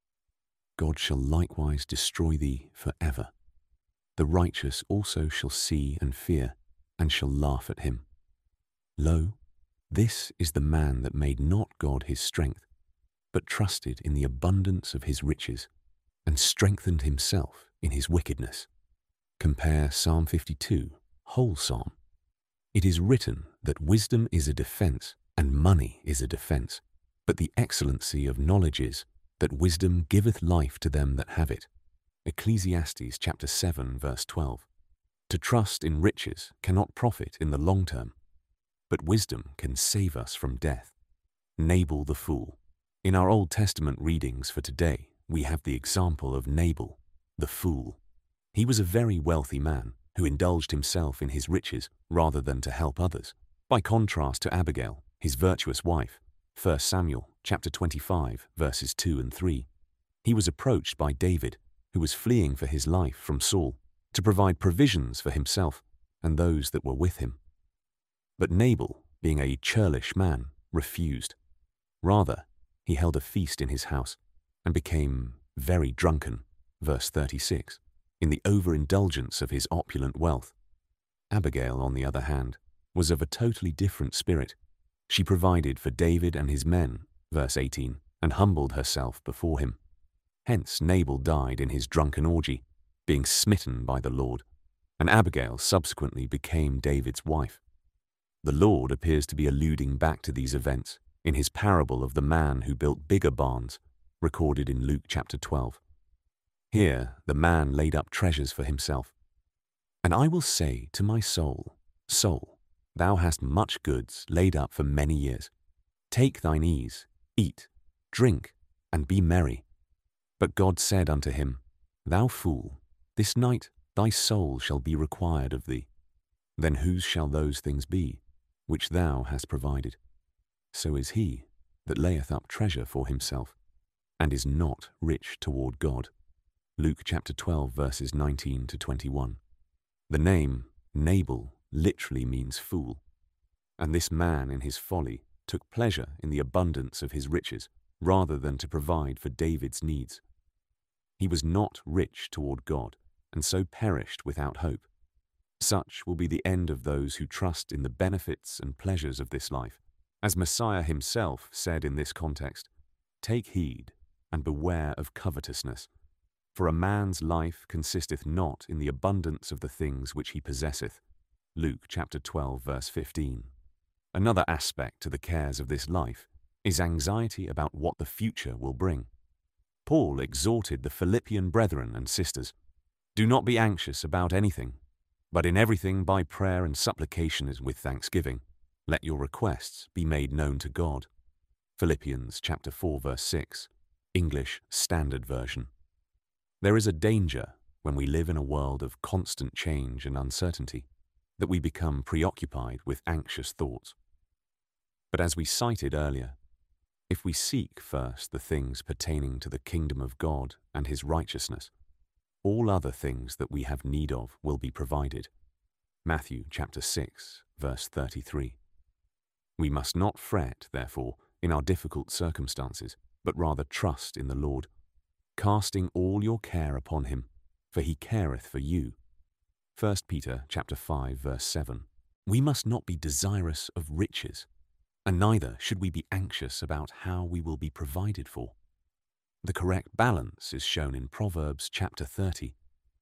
God shall likewise destroy thee for ever. The righteous also shall see and fear, and shall laugh at him. Lo, this is the man that made not God his strength, but trusted in the abundance of his riches, and strengthened himself in his wickedness. Compare Psalm 52, whole psalm. It is written that wisdom is a defense, and money is a defense, but the excellency of knowledge is that wisdom giveth life to them that have it. Ecclesiastes chapter 7 verse 12. To trust in riches cannot profit in the long term, but wisdom can save us from death. Nabal the fool. In our Old Testament readings for today, we have the example of Nabal, the fool. He was a very wealthy man who indulged himself in his riches rather than to help others, by contrast to Abigail, his virtuous wife. 1 Samuel chapter 25 verses 2 and 3. He was approached by David, who was fleeing for his life from Saul, to provide provisions for himself and those that were with him. But Nabal, being a churlish man, refused. Rather, he held a feast in his house and became very drunken, verse 36, in the overindulgence of his opulent wealth. Abigail, on the other hand, was of a totally different spirit. She provided for David and his men, verse 18, and humbled herself before him. Hence Nabal died in his drunken orgy, being smitten by the Lord, and Abigail subsequently became David's wife. The Lord appears to be alluding back to these events in his parable of the man who built bigger barns, recorded in Luke chapter 12. Here the man laid up treasures for himself. And I will say to my soul, Soul, thou hast much goods laid up for many years. Take thine ease, eat, drink, and be merry. But God said unto him, Thou fool, this night thy soul shall be required of thee. Then whose shall those things be, which thou hast provided? So is he that layeth up treasure for himself, and is not rich toward God. Luke chapter 12 verses 19 to 21. The name Nabal literally means fool, and this man in his folly took pleasure in the abundance of his riches rather than to provide for David's needs. He was not rich toward God, and so perished without hope. Such will be the end of those who trust in the benefits and pleasures of this life. As Messiah himself said in this context, "Take heed and beware of covetousness, for a man's life consisteth not in the abundance of the things which he possesseth." Luke chapter 12, verse 15. Another aspect to the cares of this life is anxiety about what the future will bring. Paul exhorted the Philippian brethren and sisters, "Do not be anxious about anything, but in everything by prayer and supplication with thanksgiving, let your requests be made known to God." Philippians chapter 4, verse 6, English Standard Version. There is a danger when we live in a world of constant change and uncertainty that we become preoccupied with anxious thoughts. But as we cited earlier, if we seek first the things pertaining to the kingdom of God and his righteousness, all other things that we have need of will be provided. Matthew chapter 6, verse 33. We must not fret, therefore, in our difficult circumstances, but rather trust in the Lord, casting all your care upon him, for he careth for you. 1 Peter chapter 5, verse 7. We must not be desirous of riches, and neither should we be anxious about how we will be provided for. The correct balance is shown in Proverbs chapter 30.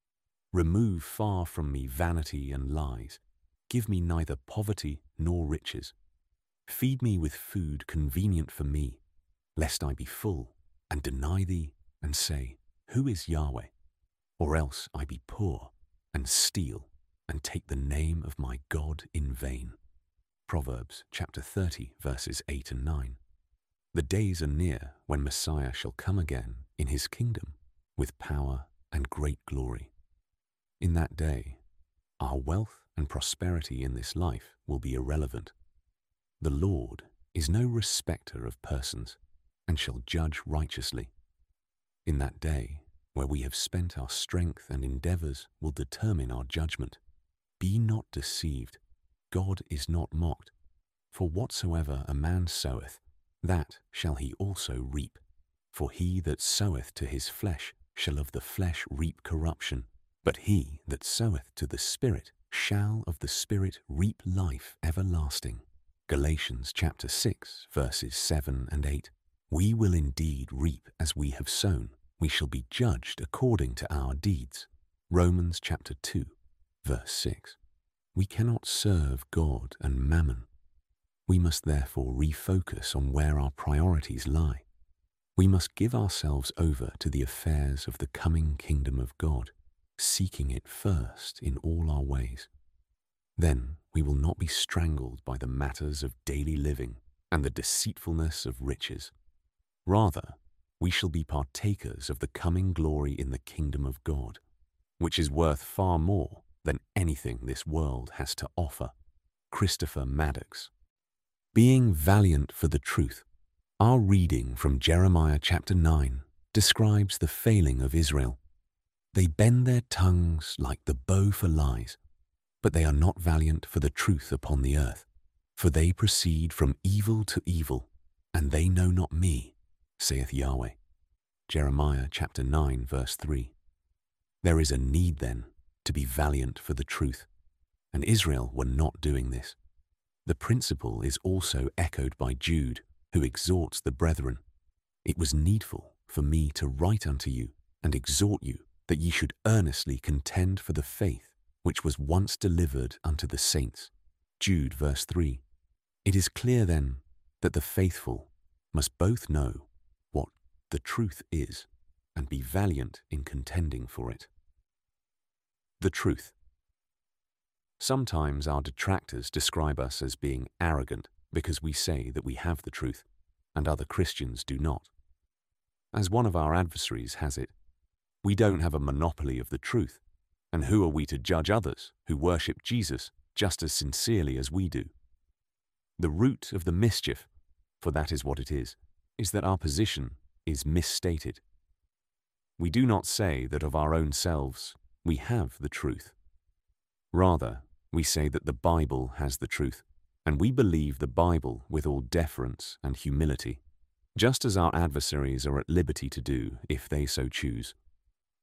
"Remove far from me vanity and lies. Give me neither poverty nor riches. Feed me with food convenient for me, lest I be full, and deny thee, and say, Who is Yahweh? Or else I be poor, and steal, and take the name of my God in vain." Proverbs chapter 30, verses 8 and 9. The days are near when Messiah shall come again in his kingdom with power and great glory. In that day, our wealth and prosperity in this life will be irrelevant. The Lord is no respecter of persons and shall judge righteously. In that day, where we have spent our strength and endeavors will determine our judgment. Be not deceived, God is not mocked. For whatsoever a man soweth, that shall he also reap. For he that soweth to his flesh shall of the flesh reap corruption, but he that soweth to the Spirit shall of the Spirit reap life everlasting. Galatians chapter 6, verses 7 and 8. We will indeed reap as we have sown. We shall be judged according to our deeds. Romans chapter 2, verse 6. We cannot serve God and mammon. We must therefore refocus on where our priorities lie. We must give ourselves over to the affairs of the coming kingdom of God, seeking it first in all our ways. Then we will not be strangled by the matters of daily living and the deceitfulness of riches. Rather, we shall be partakers of the coming glory in the kingdom of God, which is worth far more than anything this world has to offer. Christopher Maddox. Being valiant for the truth. Our reading from Jeremiah chapter 9 describes the failing of Israel. They bend their tongues like the bow for lies, but they are not valiant for the truth upon the earth. For they proceed from evil to evil, and they know not me, saith Yahweh. Jeremiah chapter 9, verse 3. There is a need then to be valiant for the truth, and Israel were not doing this. The principle is also echoed by Jude, who exhorts the brethren. It was needful for me to write unto you and exhort you that ye should earnestly contend for the faith which was once delivered unto the saints. Jude verse 3. It is clear then that the faithful must both know what the truth is and be valiant in contending for it. The truth. Sometimes our detractors describe us as being arrogant because we say that we have the truth, and other Christians do not. As one of our adversaries has it, we don't have a monopoly of the truth, and who are we to judge others who worship Jesus just as sincerely as we do? The root of the mischief, for that is what it is that our position is misstated. We do not say that of our own selves we have the truth. Rather, we say that the Bible has the truth, and we believe the Bible with all deference and humility, just as our adversaries are at liberty to do if they so choose.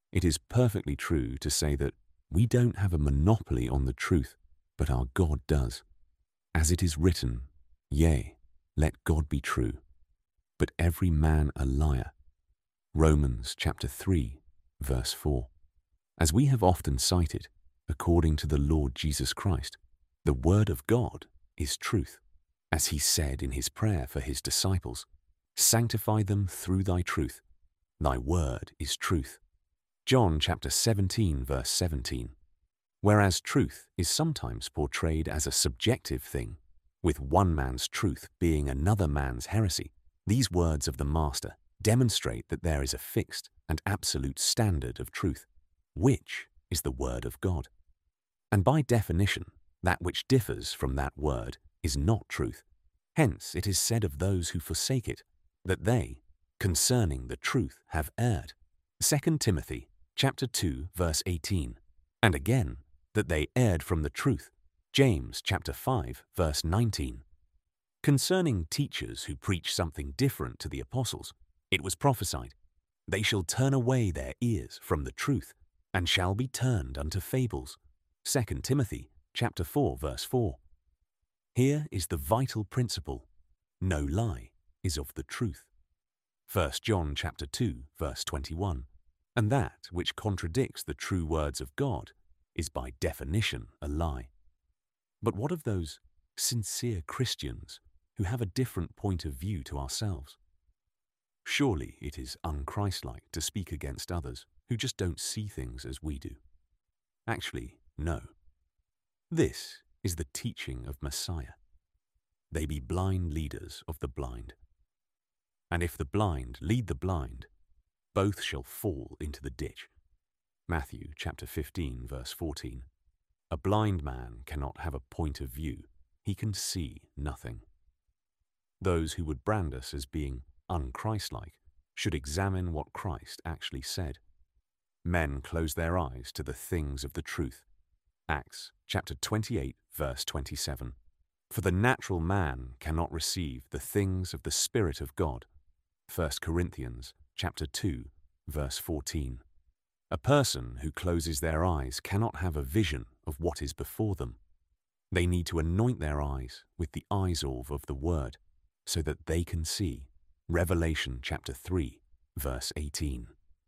It is perfectly true to say that we don't have a monopoly on the truth, but our God does. As it is written, "Yea, let God be true, but every man a liar." Romans chapter 3, verse 4. As we have often cited, according to the Lord Jesus Christ, the Word of God is truth. As he said in his prayer for his disciples, "Sanctify them through thy truth. Thy word is truth." John chapter 17, verse 17. Whereas truth is sometimes portrayed as a subjective thing, with one man's truth being another man's heresy, these words of the Master demonstrate that there is a fixed and absolute standard of truth, which is the Word of God. And by definition, that which differs from that word is not truth. Hence it is said of those who forsake it, that they, concerning the truth, have erred. 2 Timothy chapter 2, verse 18. And again, that they erred from the truth. James chapter 5, verse 19. Concerning teachers who preach something different to the apostles, it was prophesied, "They shall turn away their ears from the truth, and shall be turned unto fables." 2 Timothy chapter 4, verse 4. Here is the vital principle: no lie is of the truth. 1 John chapter 2, verse 21. And that which contradicts the true words of God is by definition a lie. But what of those sincere Christians who have a different point of view to ourselves? Surely it is unchristlike to speak against others who just don't see things as we do. Actually, no. This is the teaching of Messiah. They be blind leaders of the blind. And if the blind lead the blind, both shall fall into the ditch. Matthew chapter 15, verse 14. A blind man cannot have a point of view. He can see nothing. Those who would brand us as being unchristlike should examine what Christ actually said. Men close their eyes to the things of the truth. Acts chapter 28, verse 27. For the natural man cannot receive the things of the Spirit of God. 1 Corinthians chapter 2, verse 14. A person who closes their eyes cannot have a vision of what is before them. They need to anoint their eyes with the eyesalve of the Word so that they can see. Revelation chapter 3, verse 18.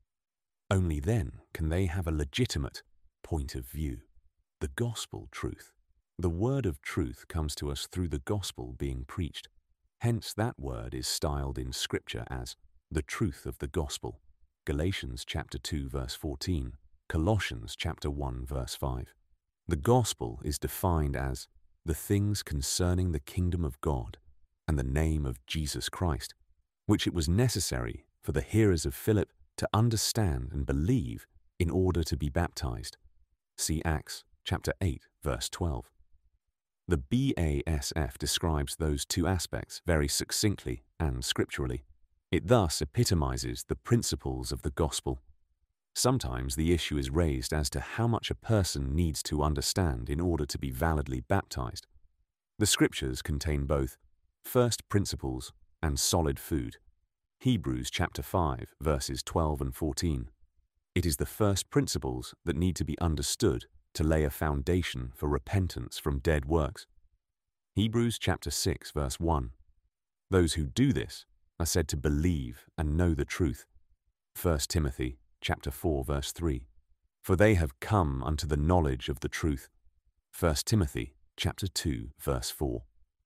Only then can they have a legitimate point of view, the gospel truth. The word of truth comes to us through the gospel being preached. Hence that word is styled in Scripture as the truth of the gospel. Galatians chapter 2, verse 14, Colossians chapter 1, verse 5. The gospel is defined as the things concerning the kingdom of God and the name of Jesus Christ, which it was necessary for the hearers of Philip to understand and believe in order to be baptized. See Acts chapter 8, verse 12. The BASF describes those two aspects very succinctly and scripturally. It thus epitomizes the principles of the gospel. Sometimes the issue is raised as to how much a person needs to understand in order to be validly baptized. The scriptures contain both first principles and solid food. Hebrews chapter 5, verses 12 and 14. It is the first principles that need to be understood to lay a foundation for repentance from dead works. Hebrews chapter 6, verse 1. Those who do this are said to believe and know the truth. 1 Timothy chapter 4, verse 3. For they have come unto the knowledge of the truth. 1 Timothy chapter 2, verse 4.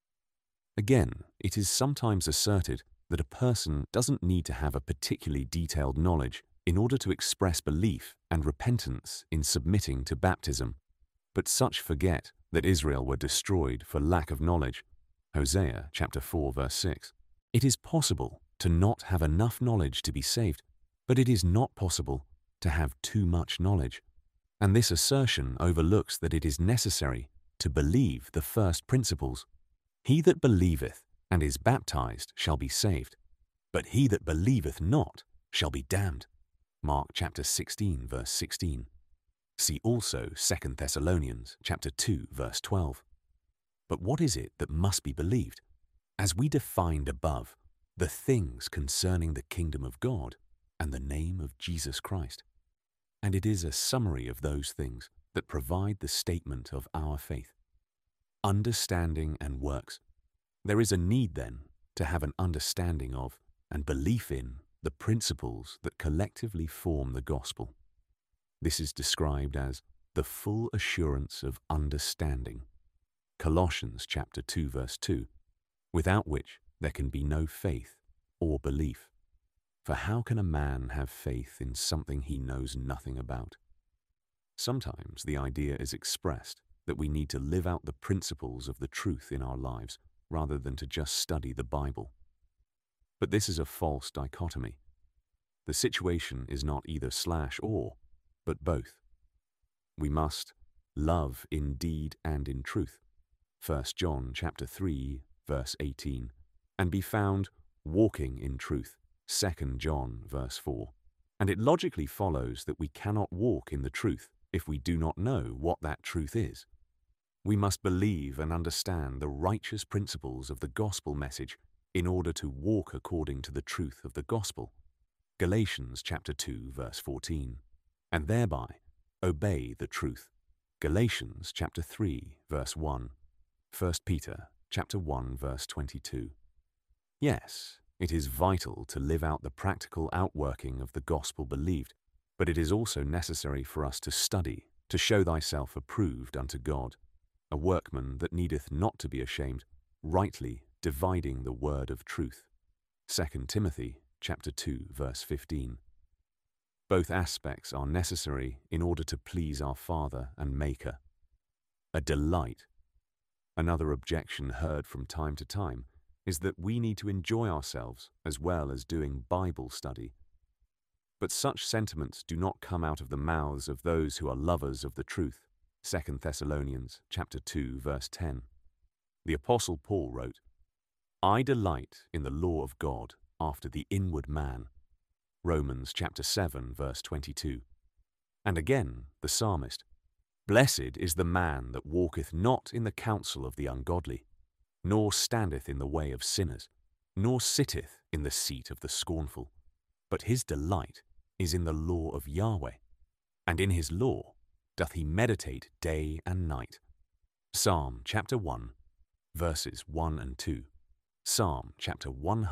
Again, it is sometimes asserted that a person doesn't need to have a particularly detailed knowledge in order to express belief and repentance in submitting to baptism. But such forget that Israel were destroyed for lack of knowledge. Hosea chapter 4, verse 6. It is possible to not have enough knowledge to be saved, but it is not possible to have too much knowledge. And this assertion overlooks that it is necessary to believe the first principles. He that believeth and is baptized shall be saved, but he that believeth not shall be damned. Mark chapter 16, verse 16. See also 2 Thessalonians chapter 2, verse 12. But what is it that must be believed? As we defined above, the things concerning the kingdom of God and the name of Jesus Christ. and it is a summary of those things that provide the statement of our faith. Understanding and works. There is a need, then, to have an understanding of and belief in the principles that collectively form the gospel. This is described as the full assurance of understanding. Colossians chapter 2 verse 2, without which there can be no faith or belief. For how can a man have faith in something he knows nothing about? Sometimes the idea is expressed that we need to live out the principles of the truth in our lives rather than to just study the Bible. But this is a false dichotomy. The situation is not either /or, but both. We must love in deed and in truth, 1 John chapter 3, verse 18, and be found walking in truth, 2 John verse 4. And it logically follows that we cannot walk in the truth if we do not know what that truth is. We must believe and understand the righteous principles of the gospel message in order to walk according to the truth of the gospel, Galatians chapter 2 verse 14, and thereby obey the truth, Galatians chapter 3 verse 1, 1 Peter chapter 1 verse 22. Yes, it is vital to live out the practical outworking of the gospel believed, but it is also necessary for us to study, to show thyself approved unto God, a workman that needeth not to be ashamed, rightly dividing the word of truth. 2 Timothy chapter 2 verse 15. Both aspects are necessary in order to please our Father and Maker. A delight. Another objection heard from time to time is that we need to enjoy ourselves as well as doing Bible study. But such sentiments do not come out of the mouths of those who are lovers of the truth. 2 Thessalonians chapter 2 verse 10. The Apostle Paul wrote, I delight in the law of God after the inward man. Romans chapter 7 verse 22. And again the psalmist, Blessed is the man that walketh not in the counsel of the ungodly, nor standeth in the way of sinners, nor sitteth in the seat of the scornful. But his delight is in the law of Yahweh, and in his law doth he meditate day and night. Psalm chapter 1, verses 1 and 2. Psalm chapter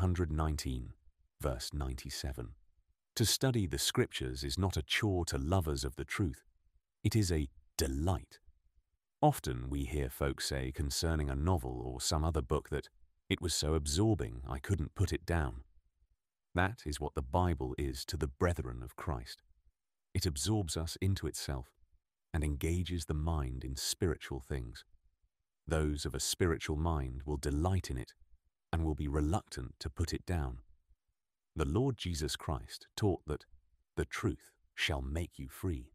119, verse 97. To study the Scriptures is not a chore to lovers of the truth. It is a delight. Often we hear folks say concerning a novel or some other book that it was so absorbing I couldn't put it down. That is what the Bible is to the brethren of Christ. It absorbs us into itself and engages the mind in spiritual things. Those of a spiritual mind will delight in it and will be reluctant to put it down. The Lord Jesus Christ taught that the truth shall make you free.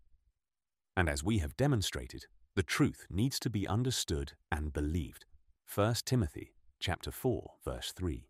And as we have demonstrated, the truth needs to be understood and believed. 1 Timothy chapter 4, verse 3.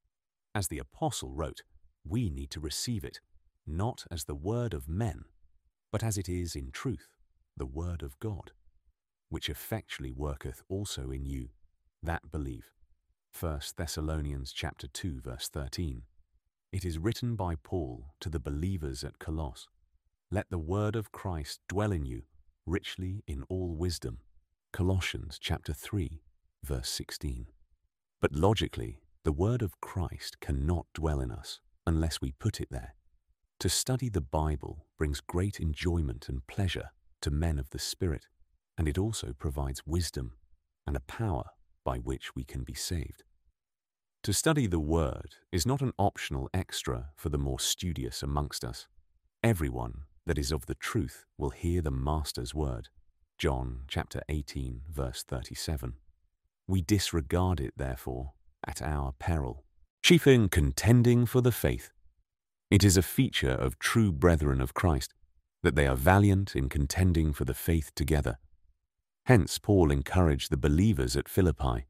As the apostle wrote, we need to receive it, not as the word of men, but as it is in truth, the word of God, which effectually worketh also in you that believe. 1 Thessalonians chapter 2, verse 13. It is written by Paul to the believers at Colossus, Let the word of Christ dwell in you richly in all wisdom. Colossians chapter 3, verse 16. But logically, the word of Christ cannot dwell in us unless we put it there. To study the Bible brings great enjoyment and pleasure to men of the Spirit, and it also provides wisdom and a power by which we can be saved. To study the Word is not an optional extra for the more studious amongst us. Everyone that is of the truth will hear the Master's word. John chapter 18, verse 37. We disregard it, therefore, at our peril, chief in contending for the faith. It is a feature of true brethren of Christ that they are valiant in contending for the faith together. Hence Paul encouraged the believers at Philippi,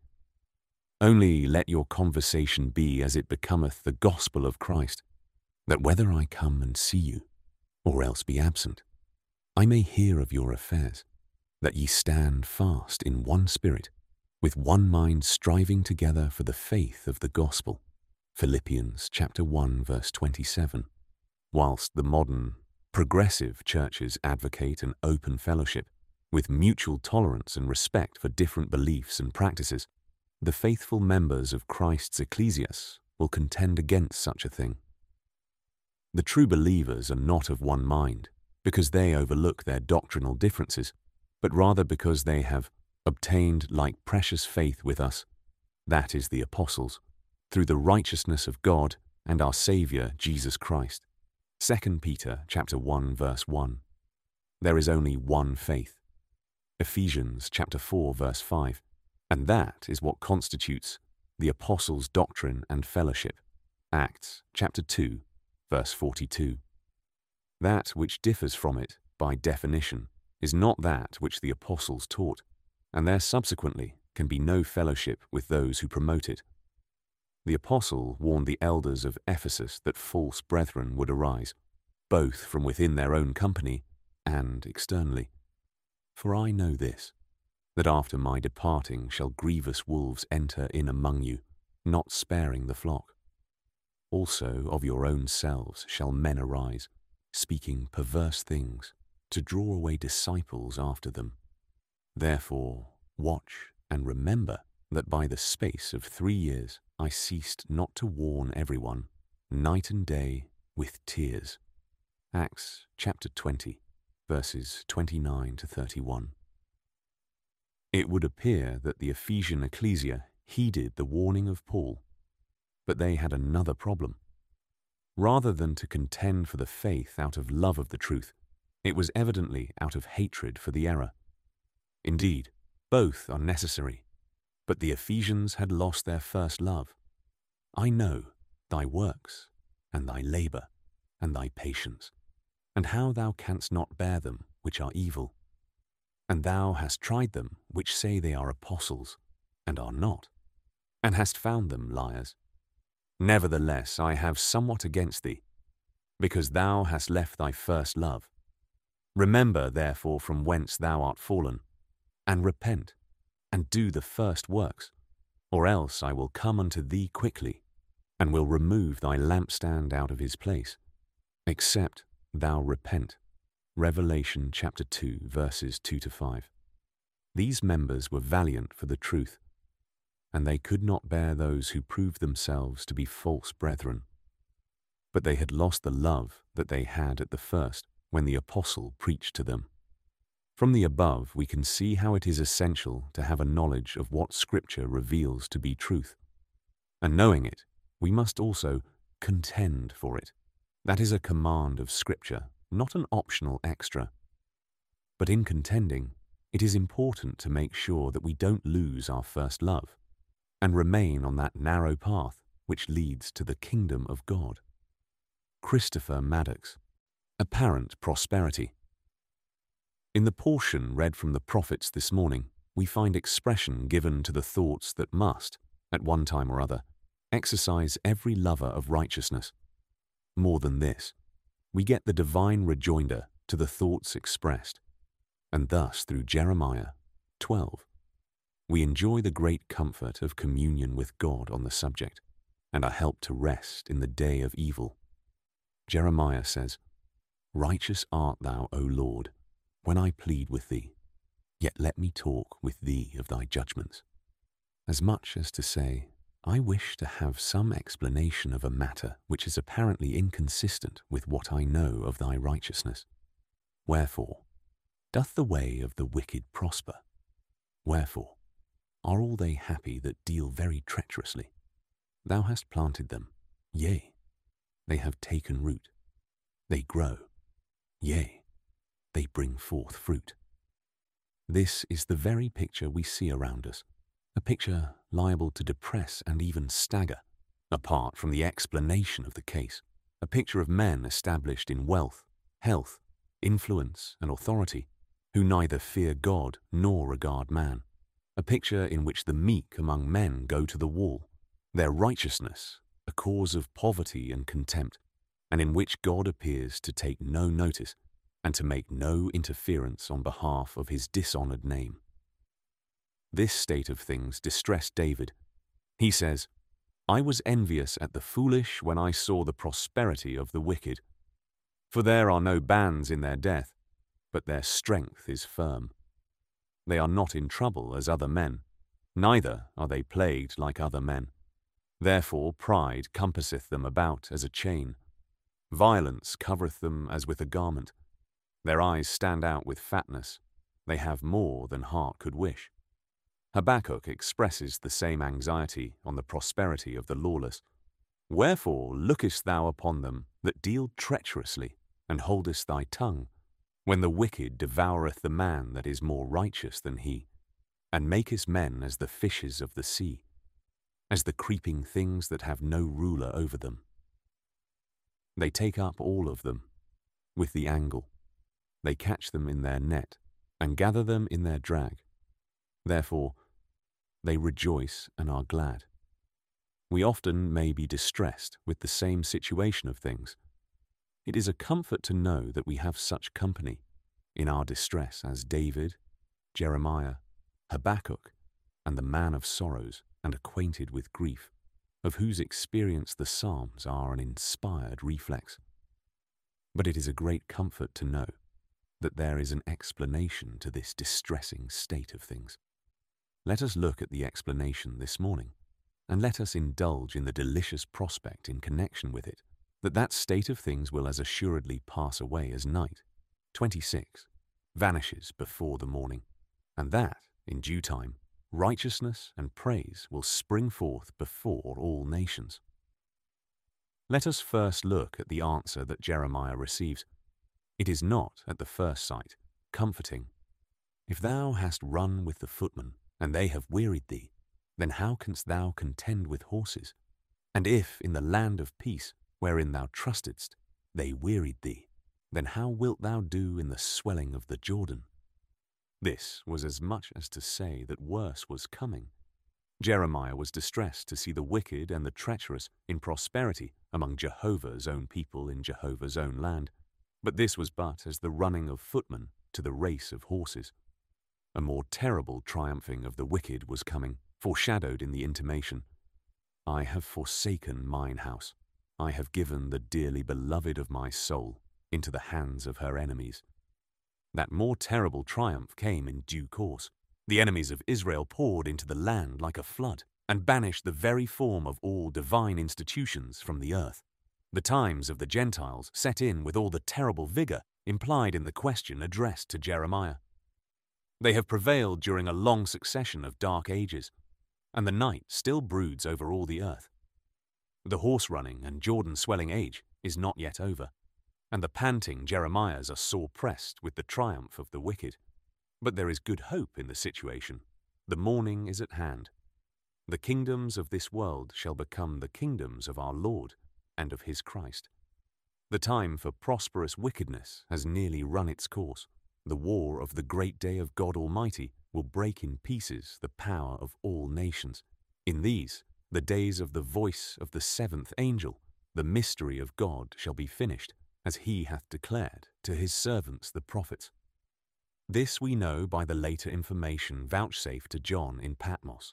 Only let your conversation be as it becometh the gospel of Christ, that whether I come and see you, or else be absent, I may hear of your affairs, that ye stand fast in one spirit, with one mind striving together for the faith of the gospel. Philippians chapter 1 verse 27. Whilst the modern Progressive churches advocate an open fellowship, with mutual tolerance and respect for different beliefs and practices. The faithful members of Christ's ecclesias will contend against such a thing. The true believers are not of one mind, because they overlook their doctrinal differences, but rather because they have obtained like precious faith with us, that is the apostles, through the righteousness of God and our Saviour Jesus Christ. 2 Peter chapter 1 verse 1. There is only one faith. Ephesians chapter 4 verse 5. And that is what constitutes the apostles' doctrine and fellowship. Acts chapter 2 verse 42. That which differs from it, by definition, is not that which the apostles taught, and there subsequently can be no fellowship with those who promote it. The apostle warned the elders of Ephesus that false brethren would arise, both from within their own company and externally. For I know this, that after my departing shall grievous wolves enter in among you, not sparing the flock. Also of your own selves shall men arise, speaking perverse things, to draw away disciples after them. Therefore watch and remember that by the space of 3 years I ceased not to warn everyone, night and day, with tears. Acts chapter 20, verses 29 to 31. It would appear that the Ephesian ecclesia heeded the warning of Paul, but they had another problem. Rather than to contend for the faith out of love of the truth, it was evidently out of hatred for the error. Indeed, both are necessary, but the Ephesians had lost their first love. I know thy works, and thy labour, and thy patience, and how thou canst not bear them which are evil. And thou hast tried them which say they are apostles, and are not, and hast found them liars. Nevertheless I have somewhat against thee, because thou hast left thy first love. Remember therefore from whence thou art fallen, and repent, and do the first works, or else I will come unto thee quickly, and will remove thy lampstand out of his place, except thou repent. Revelation chapter 2 verses 2 to 5. These members were valiant for the truth, and they could not bear those who proved themselves to be false brethren. But they had lost the love that they had at the first when the apostle preached to them. From the above we can see how it is essential to have a knowledge of what Scripture reveals to be truth. And knowing it, we must also contend for it. That is a command of Scripture, not an optional extra. But in contending, it is important to make sure that we don't lose our first love and remain on that narrow path which leads to the kingdom of God. Christopher Maddox. Apparent prosperity. In the portion read from the prophets this morning, we find expression given to the thoughts that must, at one time or other, exercise every lover of righteousness. More than this, we get the divine rejoinder to the thoughts expressed, and thus through Jeremiah 12, we enjoy the great comfort of communion with God on the subject, and are helped to rest in the day of evil. Jeremiah says, "Righteous art thou, O Lord, when I plead with thee, yet let me talk with thee of thy judgments." As much as to say, I wish to have some explanation of a matter which is apparently inconsistent with what I know of thy righteousness. Wherefore, doth the way of the wicked prosper? Wherefore, are all they happy that deal very treacherously? Thou hast planted them, yea, they have taken root. They grow, yea, they bring forth fruit. This is the very picture we see around us, a picture liable to depress and even stagger, apart from the explanation of the case, a picture of men established in wealth, health, influence, and authority, who neither fear God nor regard man, a picture in which the meek among men go to the wall, their righteousness a cause of poverty and contempt, and in which God appears to take no notice and to make no interference on behalf of his dishonored name. This state of things distressed David. He says, "I was envious at the foolish when I saw the prosperity of the wicked." For there are no bands in their death, but their strength is firm. They are not in trouble as other men, neither are they plagued like other men. Therefore pride compasseth them about as a chain. Violence covereth them as with a garment. Their eyes stand out with fatness. They have more than heart could wish. Habakkuk expresses the same anxiety on the prosperity of the lawless. Wherefore lookest thou upon them that deal treacherously, and holdest thy tongue, when the wicked devoureth the man that is more righteous than he, and makest men as the fishes of the sea, as the creeping things that have no ruler over them. They take up all of them with the angle. They catch them in their net, and gather them in their drag. Therefore they rejoice and are glad. We often may be distressed with the same situation of things. It is a comfort to know that we have such company in our distress as David, Jeremiah, Habakkuk, and the man of sorrows and acquainted with grief, of whose experience the Psalms are an inspired reflex. But it is a great comfort to know that there is an explanation to this distressing state of things. Let us look at the explanation this morning, and let us indulge in the delicious prospect in connection with it, that state of things will as assuredly pass away as night, 26, vanishes before the morning, and that, in due time, righteousness and praise will spring forth before all nations. Let us first look at the answer that Jeremiah receives. It is not, at the first sight, comforting. If thou hast run with the footmen, and they have wearied thee, then how canst thou contend with horses? And if in the land of peace, wherein thou trustedst, they wearied thee, then how wilt thou do in the swelling of the Jordan? This was as much as to say that worse was coming. Jeremiah was distressed to see the wicked and the treacherous in prosperity among Jehovah's own people in Jehovah's own land, but this was but as the running of footmen to the race of horses. A more terrible triumphing of the wicked was coming, foreshadowed in the intimation, I have forsaken mine house. I have given the dearly beloved of my soul into the hands of her enemies. That more terrible triumph came in due course. The enemies of Israel poured into the land like a flood, and banished the very form of all divine institutions from the earth. The times of the Gentiles set in with all the terrible vigor implied in the question addressed to Jeremiah. They have prevailed during a long succession of dark ages, and the night still broods over all the earth. The horse-running and Jordan-swelling age is not yet over, and the panting Jeremiahs are sore pressed with the triumph of the wicked. But there is good hope in the situation. The morning is at hand. The kingdoms of this world shall become the kingdoms of our Lord and of his Christ. The time for prosperous wickedness has nearly run its course. The war of the great day of God Almighty will break in pieces the power of all nations. In these, the days of the voice of the seventh angel, the mystery of God shall be finished, as he hath declared to his servants the prophets. This we know by the later information vouchsafed to John in Patmos.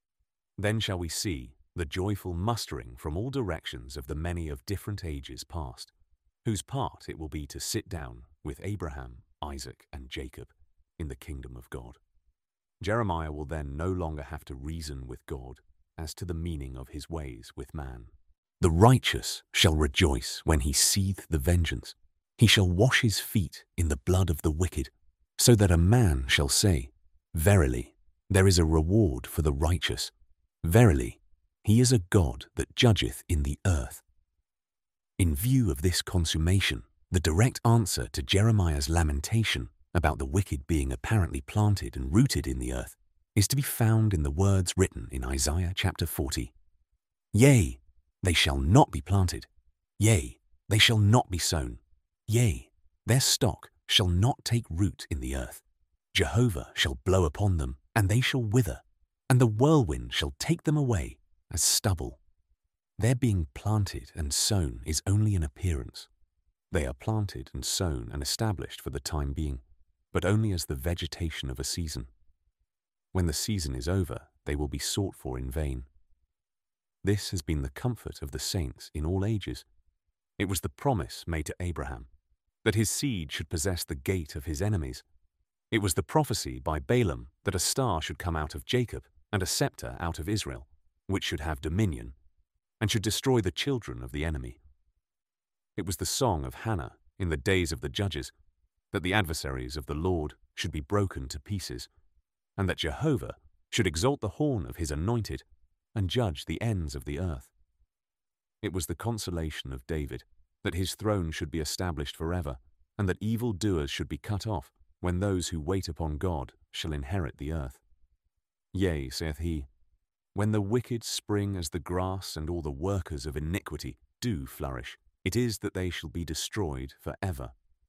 Then shall we see the joyful mustering from all directions of the many of different ages past, whose part it will be to sit down with Abraham, Isaac, and Jacob in the kingdom of God. Jeremiah will then no longer have to reason with God as to the meaning of his ways with man. The righteous shall rejoice when he seeth the vengeance. He shall wash his feet in the blood of the wicked, so that a man shall say, Verily, there is a reward for the righteous. Verily, he is a God that judgeth in the earth. In view of this consummation, the direct answer to Jeremiah's lamentation about the wicked being apparently planted and rooted in the earth is to be found in the words written in Isaiah chapter 40. Yea, they shall not be planted. Yea, they shall not be sown. Yea, their stock shall not take root in the earth. Jehovah shall blow upon them, and they shall wither, and the whirlwind shall take them away as stubble. Their being planted and sown is only an appearance. They are planted and sown and established for the time being, but only as the vegetation of a season. When the season is over, they will be sought for in vain. This has been the comfort of the saints in all ages. It was the promise made to Abraham, that his seed should possess the gate of his enemies. It was the prophecy by Balaam that a star should come out of Jacob and a scepter out of Israel, which should have dominion, and should destroy the children of the enemy. It was the song of Hannah in the days of the judges, that the adversaries of the Lord should be broken to pieces, and that Jehovah should exalt the horn of his anointed and judge the ends of the earth. It was the consolation of David that his throne should be established forever, and that evil doers should be cut off, when those who wait upon God shall inherit the earth. Yea, saith he, when the wicked spring as the grass, and all the workers of iniquity do flourish, it is that they shall be destroyed for ever.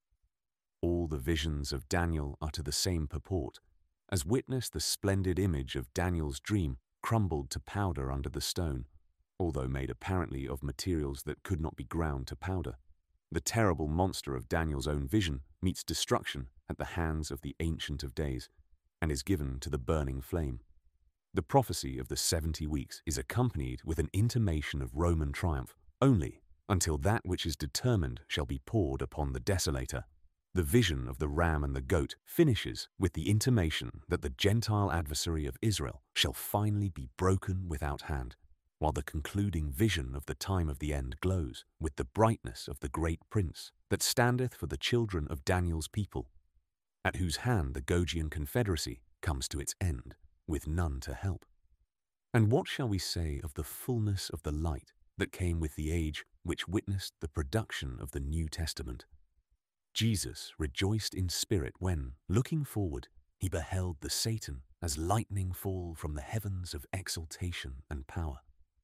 All the visions of Daniel are to the same purport, as witness the splendid image of Daniel's dream crumbled to powder under the stone, although made apparently of materials that could not be ground to powder. The terrible monster of Daniel's own vision meets destruction at the hands of the Ancient of Days, and is given to the burning flame. The prophecy of the 70 weeks is accompanied with an intimation of Roman triumph only until that which is determined shall be poured upon the desolator. The vision of the ram and the goat finishes with the intimation that the Gentile adversary of Israel shall finally be broken without hand, while the concluding vision of the time of the end glows with the brightness of the great prince that standeth for the children of Daniel's people, at whose hand the Gogian confederacy comes to its end, with none to help. And what shall we say of the fullness of the light that came with the age which witnessed the production of the New Testament? Jesus rejoiced in spirit when, looking forward, he beheld the Satan as lightning fall from the heavens of exaltation and power.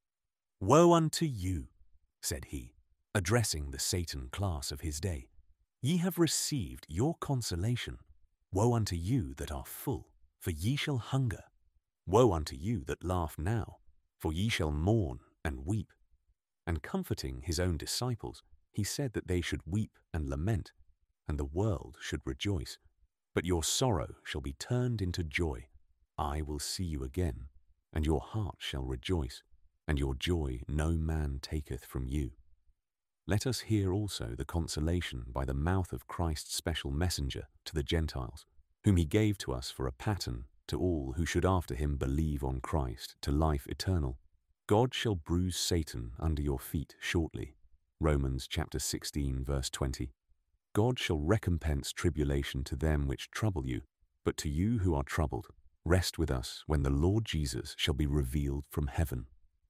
Woe unto you, said he, addressing the Satan class of his day. Ye have received your consolation. Woe unto you that are full, for ye shall hunger. Woe unto you that laugh now, for ye shall mourn and weep. And comforting his own disciples, he said that they should weep and lament, and the world should rejoice. But your sorrow shall be turned into joy. I will see you again, and your heart shall rejoice, and your joy no man taketh from you. Let us hear also the consolation by the mouth of Christ's special messenger to the Gentiles, whom he gave to us for a pattern to all who should after him believe on Christ to life eternal. God shall bruise Satan under your feet shortly. Romans chapter 16, verse 20. God shall recompense tribulation to them which trouble you, but to you who are troubled, rest with us when the Lord Jesus shall be revealed from heaven.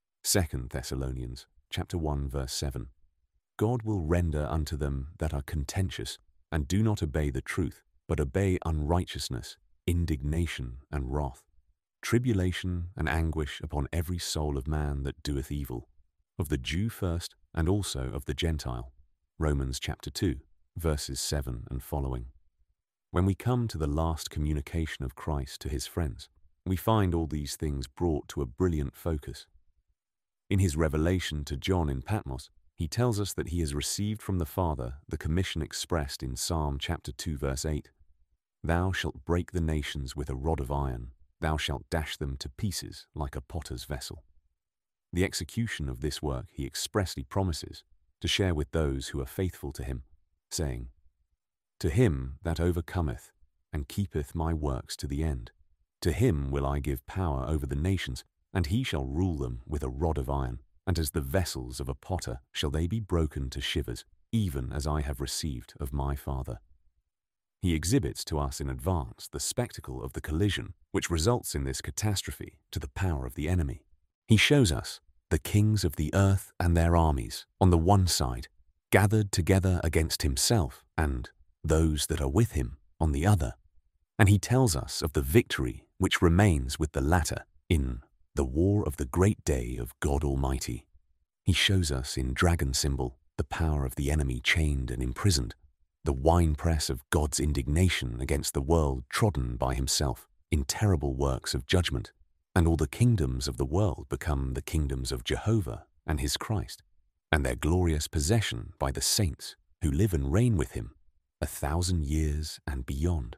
2 Thessalonians chapter 1, verse 7. God will render unto them that are contentious, and do not obey the truth, but obey unrighteousness, indignation, and wrath, tribulation and anguish upon every soul of man that doeth evil, of the Jew first, and also of the Gentile. Romans chapter 2, verses 7 and following. When we come to the last communication of Christ to his friends, we find all these things brought to a brilliant focus. In his revelation to John in Patmos, he tells us that he has received from the Father the commission expressed in Psalm chapter 2, verse 8. Thou shalt break the nations with a rod of iron, thou shalt dash them to pieces like a potter's vessel. The execution of this work he expressly promises to share with those who are faithful to him, saying, To him that overcometh and keepeth my works to the end, to him will I give power over the nations, and he shall rule them with a rod of iron, and as the vessels of a potter shall they be broken to shivers, even as I have received of my Father. He exhibits to us in advance the spectacle of the collision which results in this catastrophe to the power of the enemy. He shows us the kings of the earth and their armies on the one side, gathered together against himself, and those that are with him on the other. And he tells us of the victory which remains with the latter in the war of the great day of God Almighty. He shows us in dragon symbol the power of the enemy chained and imprisoned, the winepress of God's indignation against the world trodden by himself in terrible works of judgment, and all the kingdoms of the world become the kingdoms of Jehovah and his Christ, and their glorious possession by the saints who live and reign with him 1,000 years and beyond.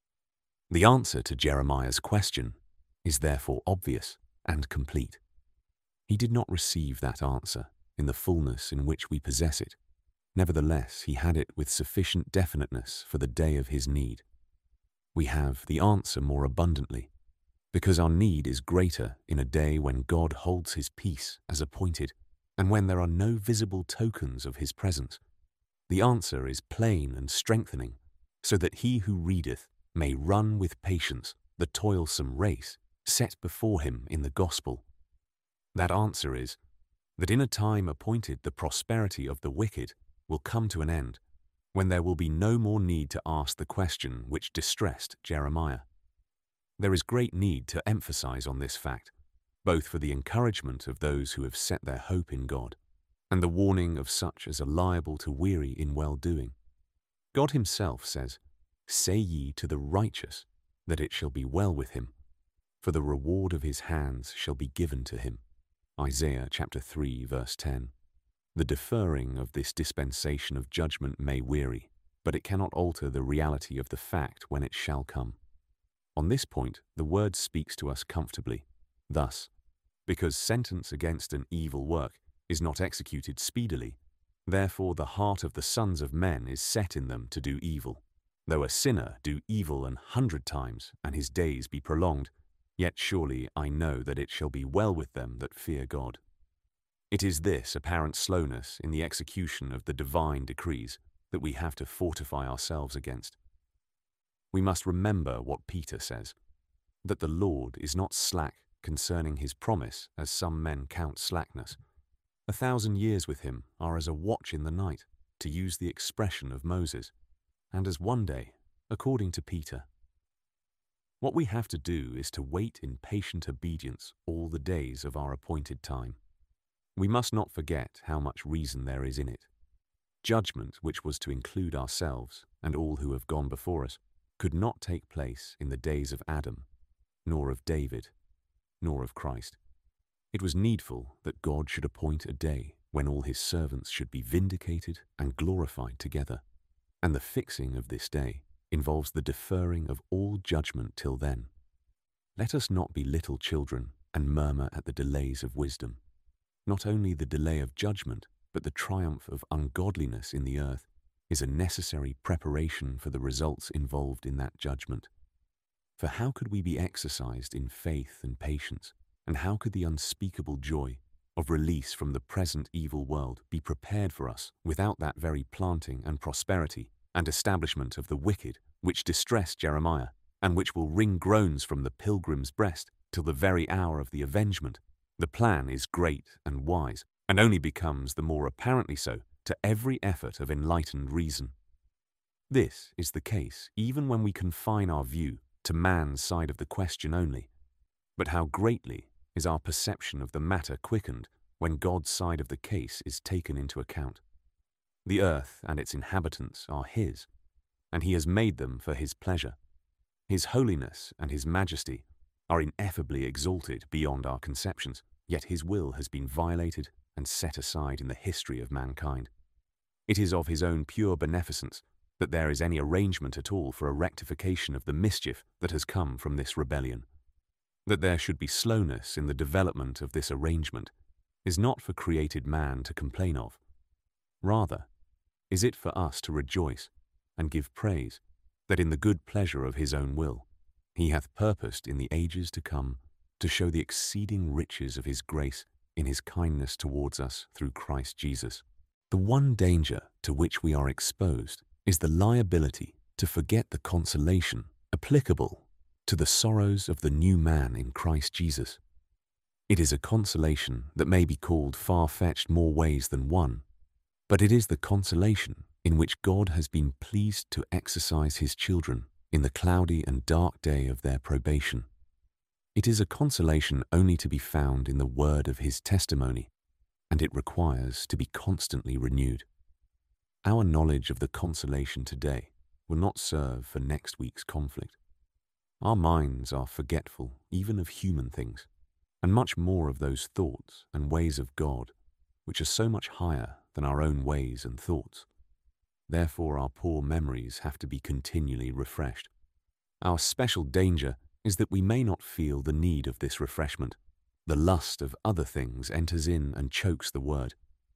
The answer to Jeremiah's question is therefore obvious and complete. He did not receive that answer in the fullness in which we possess it, Nevertheless, he had it with sufficient definiteness for the day of his need. We have the answer more abundantly, because our need is greater in a day when God holds his peace as appointed, and when there are no visible tokens of his presence. The answer is plain and strengthening, so that he who readeth may run with patience the toilsome race set before him in the gospel. That answer is, that in a time appointed the prosperity of the wicked will come to an end, when there will be no more need to ask the question which distressed Jeremiah. There is great need to emphasize on this fact, both for the encouragement of those who have set their hope in God, and the warning of such as are liable to weary in well-doing. God himself says, "Say ye to the righteous, that it shall be well with him, for the reward of his hands shall be given to him." Isaiah chapter 3, verse 10. The deferring of this dispensation of judgment may weary, but it cannot alter the reality of the fact when it shall come. On this point, the word speaks to us comfortably. Thus, because sentence against an evil work is not executed speedily, therefore the heart of the sons of men is set in them to do evil. Though a sinner do evil 100 times, and his days be prolonged, yet surely I know that it shall be well with them that fear God. It is this apparent slowness in the execution of the divine decrees that we have to fortify ourselves against. We must remember what Peter says, that the Lord is not slack concerning his promise, as some men count slackness. 1,000 years with him are as a watch in the night, to use the expression of Moses, and as one day, according to Peter. What we have to do is to wait in patient obedience all the days of our appointed time. We must not forget how much reason there is in it. Judgment, which was to include ourselves and all who have gone before us, could not take place in the days of Adam, nor of David, nor of Christ. It was needful that God should appoint a day when all his servants should be vindicated and glorified together, and the fixing of this day involves the deferring of all judgment till then. Let us not be little children and murmur at the delays of wisdom. Not only the delay of judgment, but the triumph of ungodliness in the earth is a necessary preparation for the results involved in that judgment. For how could we be exercised in faith and patience, and how could the unspeakable joy of release from the present evil world be prepared for us without that very planting and prosperity and establishment of the wicked which distressed Jeremiah, and which will wring groans from the pilgrim's breast till the very hour of the avengement? The plan is great and wise, and only becomes the more apparently so to every effort of enlightened reason. This is the case even when we confine our view to man's side of the question only. But how greatly is our perception of the matter quickened when God's side of the case is taken into account. The earth and its inhabitants are his, and he has made them for his pleasure. His holiness and his majesty are ineffably exalted beyond our conceptions, yet his will has been violated and set aside in the history of mankind. It is of his own pure beneficence that there is any arrangement at all for a rectification of the mischief that has come from this rebellion. That there should be slowness in the development of this arrangement is not for created man to complain of. Rather, is it for us to rejoice and give praise that in the good pleasure of his own will, he hath purposed in the ages to come to show the exceeding riches of his grace in his kindness towards us through Christ Jesus. The one danger to which we are exposed is the liability to forget the consolation applicable to the sorrows of the new man in Christ Jesus. It is a consolation that may be called far-fetched more ways than one, but it is the consolation in which God has been pleased to exercise his children in the cloudy and dark day of their probation. It is a consolation only to be found in the word of his testimony, and it requires to be constantly renewed. Our knowledge of the consolation today will not serve for next week's conflict. Our minds are forgetful even of human things, and much more of those thoughts and ways of God which are so much higher than our own ways and thoughts. Therefore our poor memories have to be continually refreshed. Our special danger is that we may not feel the need of this refreshment. The lust of other things enters in and chokes the word.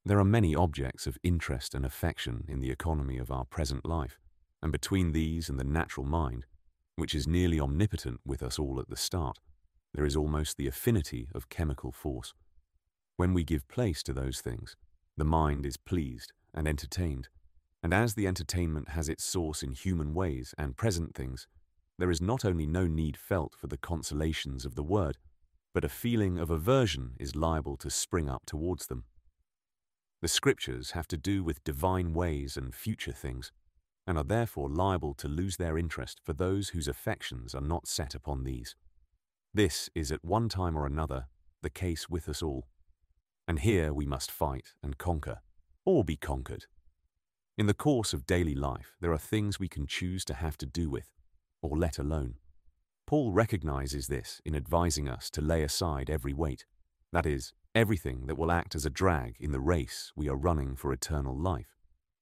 There are many objects of interest and affection in the economy of our present life, and between these and the natural mind, which is nearly omnipotent with us all at the start, there is almost the affinity of chemical force. When we give place to those things, the mind is pleased and entertained, and as the entertainment has its source in human ways and present things, there is not only no need felt for the consolations of the word, but a feeling of aversion is liable to spring up towards them. The Scriptures have to do with divine ways and future things, and are therefore liable to lose their interest for those whose affections are not set upon these. This is at one time or another the case with us all, and here we must fight and conquer, or be conquered. In the course of daily life, there are things we can choose to have to do with, or let alone. Paul recognizes this in advising us to lay aside every weight, that is, everything that will act as a drag in the race we are running for eternal life.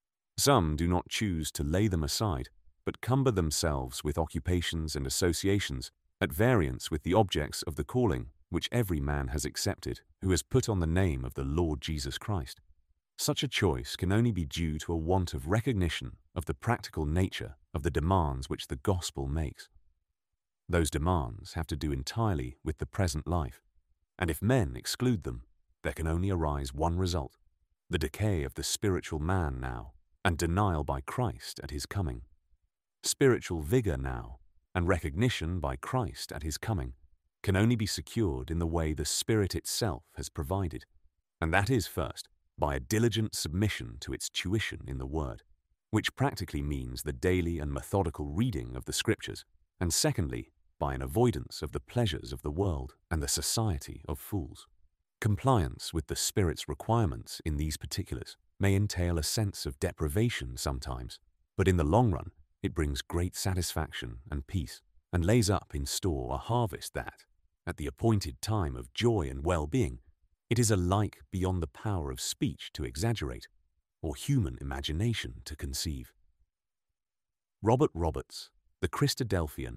Some do not choose to lay them aside, but cumber themselves with occupations and associations at variance with the objects of the calling which every man has accepted who has put on the name of the Lord Jesus Christ. Such a choice can only be due to a want of recognition of the practical nature of the demands which the gospel makes. Those demands have to do entirely with the present life, and if men exclude them, there can only arise one result: the decay of the spiritual man now, and denial by Christ at his coming. Spiritual vigor now, and recognition by Christ at his coming, can only be secured in the way the Spirit itself has provided, and that is first, by a diligent submission to its tuition in the Word, which practically means the daily and methodical reading of the Scriptures, and secondly, by an avoidance of the pleasures of the world and the society of fools. Compliance with the Spirit's requirements in these particulars may entail a sense of deprivation sometimes, but in the long run it brings great satisfaction and peace, and lays up in store a harvest that, at the appointed time of joy and well-being, it is alike beyond the power of speech to exaggerate, or human imagination to conceive. Robert Roberts, The Christadelphian,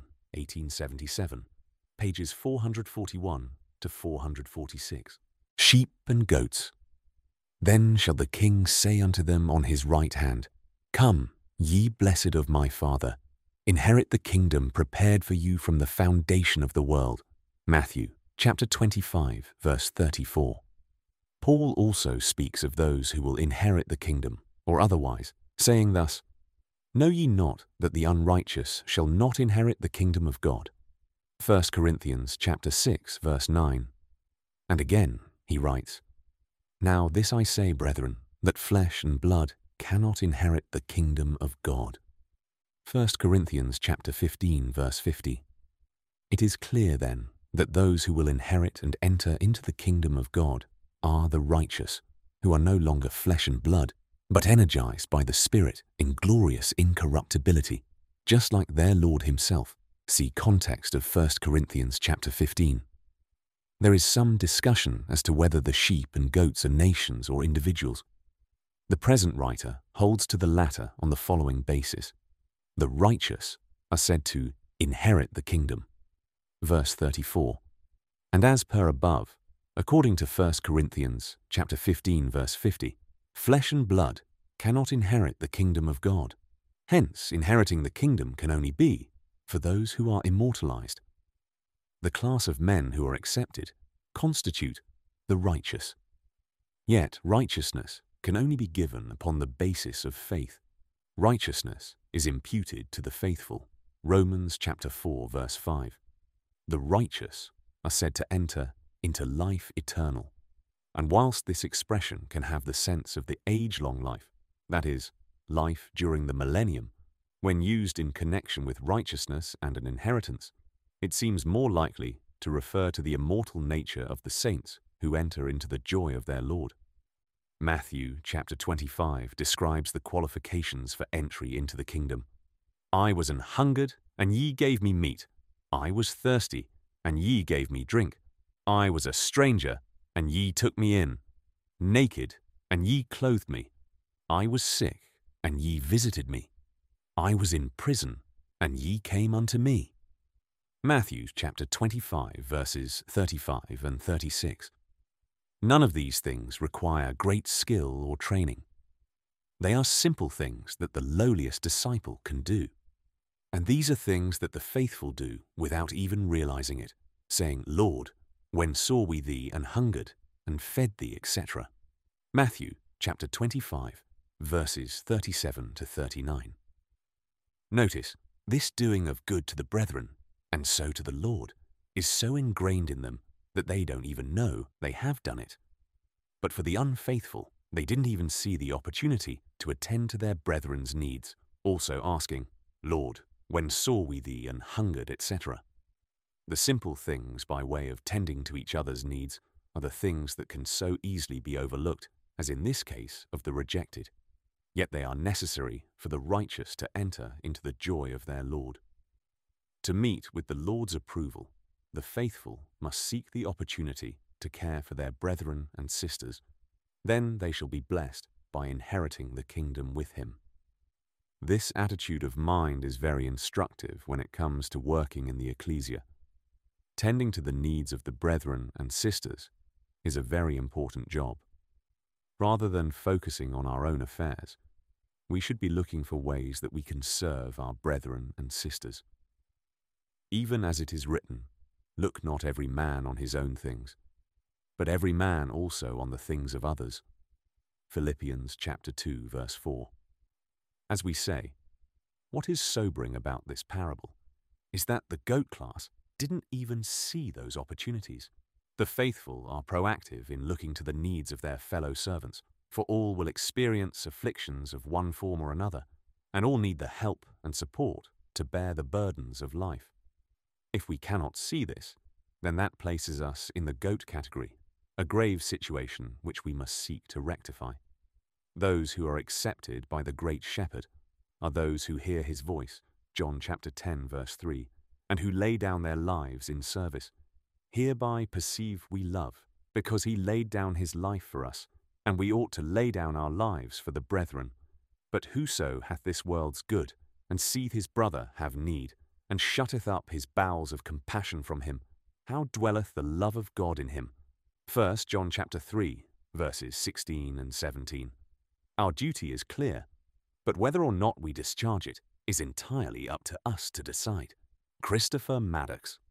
1877, pages 441 to 446. Sheep and goats. Then shall the king say unto them on his right hand, Come, ye blessed of my Father, inherit the kingdom prepared for you from the foundation of the world. Matthew, chapter 25, verse 34. Paul also speaks of those who will inherit the kingdom, or otherwise, saying thus, Know ye not that the unrighteous shall not inherit the kingdom of God? 1 Corinthians chapter 6, verse 9. And again, he writes, Now this I say, brethren, that flesh and blood cannot inherit the kingdom of God. 1 Corinthians chapter 15, verse 50. It is clear then that those who will inherit and enter into the kingdom of God are the righteous, who are no longer flesh and blood, but energized by the Spirit in glorious incorruptibility, just like their Lord himself. See context of 1 Corinthians chapter 15. There is some discussion as to whether the sheep and goats are nations or individuals. The present writer holds to the latter on the following basis. The righteous are said to inherit the kingdom. Verse 34. And as per above, according to 1 Corinthians chapter 15, verse 50, flesh and blood cannot inherit the kingdom of God. Hence, inheriting the kingdom can only be for those who are immortalized. The class of men who are accepted constitute the righteous. Yet righteousness can only be given upon the basis of faith. Righteousness is imputed to the faithful. Romans chapter 4, verse 5. The righteous are said to enter into life eternal. And whilst this expression can have the sense of the age-long life, that is, life during the millennium, when used in connection with righteousness and an inheritance, it seems more likely to refer to the immortal nature of the saints who enter into the joy of their Lord. Matthew chapter 25 describes the qualifications for entry into the kingdom. I was an hungered, and ye gave me meat. I was thirsty, and ye gave me drink. I was a stranger, and ye took me in. Naked, and ye clothed me. I was sick, and ye visited me. I was in prison, and ye came unto me. Matthew chapter 25, verses 35 and 36. None of these things require great skill or training. They are simple things that the lowliest disciple can do. And these are things that the faithful do without even realizing it, saying, Lord, when saw we thee and hungered, and fed thee, etc. Matthew chapter 25, verses 37 to 39. Notice, this doing of good to the brethren, and so to the Lord, is so ingrained in them that they don't even know they have done it. But for the unfaithful, they didn't even see the opportunity to attend to their brethren's needs, also asking, Lord, when saw we thee and hungered, etc. The simple things by way of tending to each other's needs are the things that can so easily be overlooked, as in this case of the rejected. Yet they are necessary for the righteous to enter into the joy of their Lord. To meet with the Lord's approval, the faithful must seek the opportunity to care for their brethren and sisters. Then they shall be blessed by inheriting the kingdom with him. This attitude of mind is very instructive when it comes to working in the ecclesia. Tending to the needs of the brethren and sisters is a very important job. Rather than focusing on our own affairs, we should be looking for ways that we can serve our brethren and sisters. Even as it is written, look not every man on his own things, but every man also on the things of others. Philippians chapter 2, verse 4. As we say, what is sobering about this parable is that the goat class didn't even see those opportunities. The faithful are proactive in looking to the needs of their fellow servants, for all will experience afflictions of one form or another, and all need the help and support to bear the burdens of life. If we cannot see this, then that places us in the goat category, a grave situation which we must seek to rectify. Those who are accepted by the great shepherd are those who hear his voice, John chapter 10, verse 3, and who lay down their lives in service. Hereby perceive we love, because he laid down his life for us, and we ought to lay down our lives for the brethren. But whoso hath this world's good, and seeth his brother have need, and shutteth up his bowels of compassion from him, how dwelleth the love of God in him? 1 John chapter 3, verses 16 and 17. Our duty is clear, but whether or not we discharge it is entirely up to us to decide. Christopher Maddox.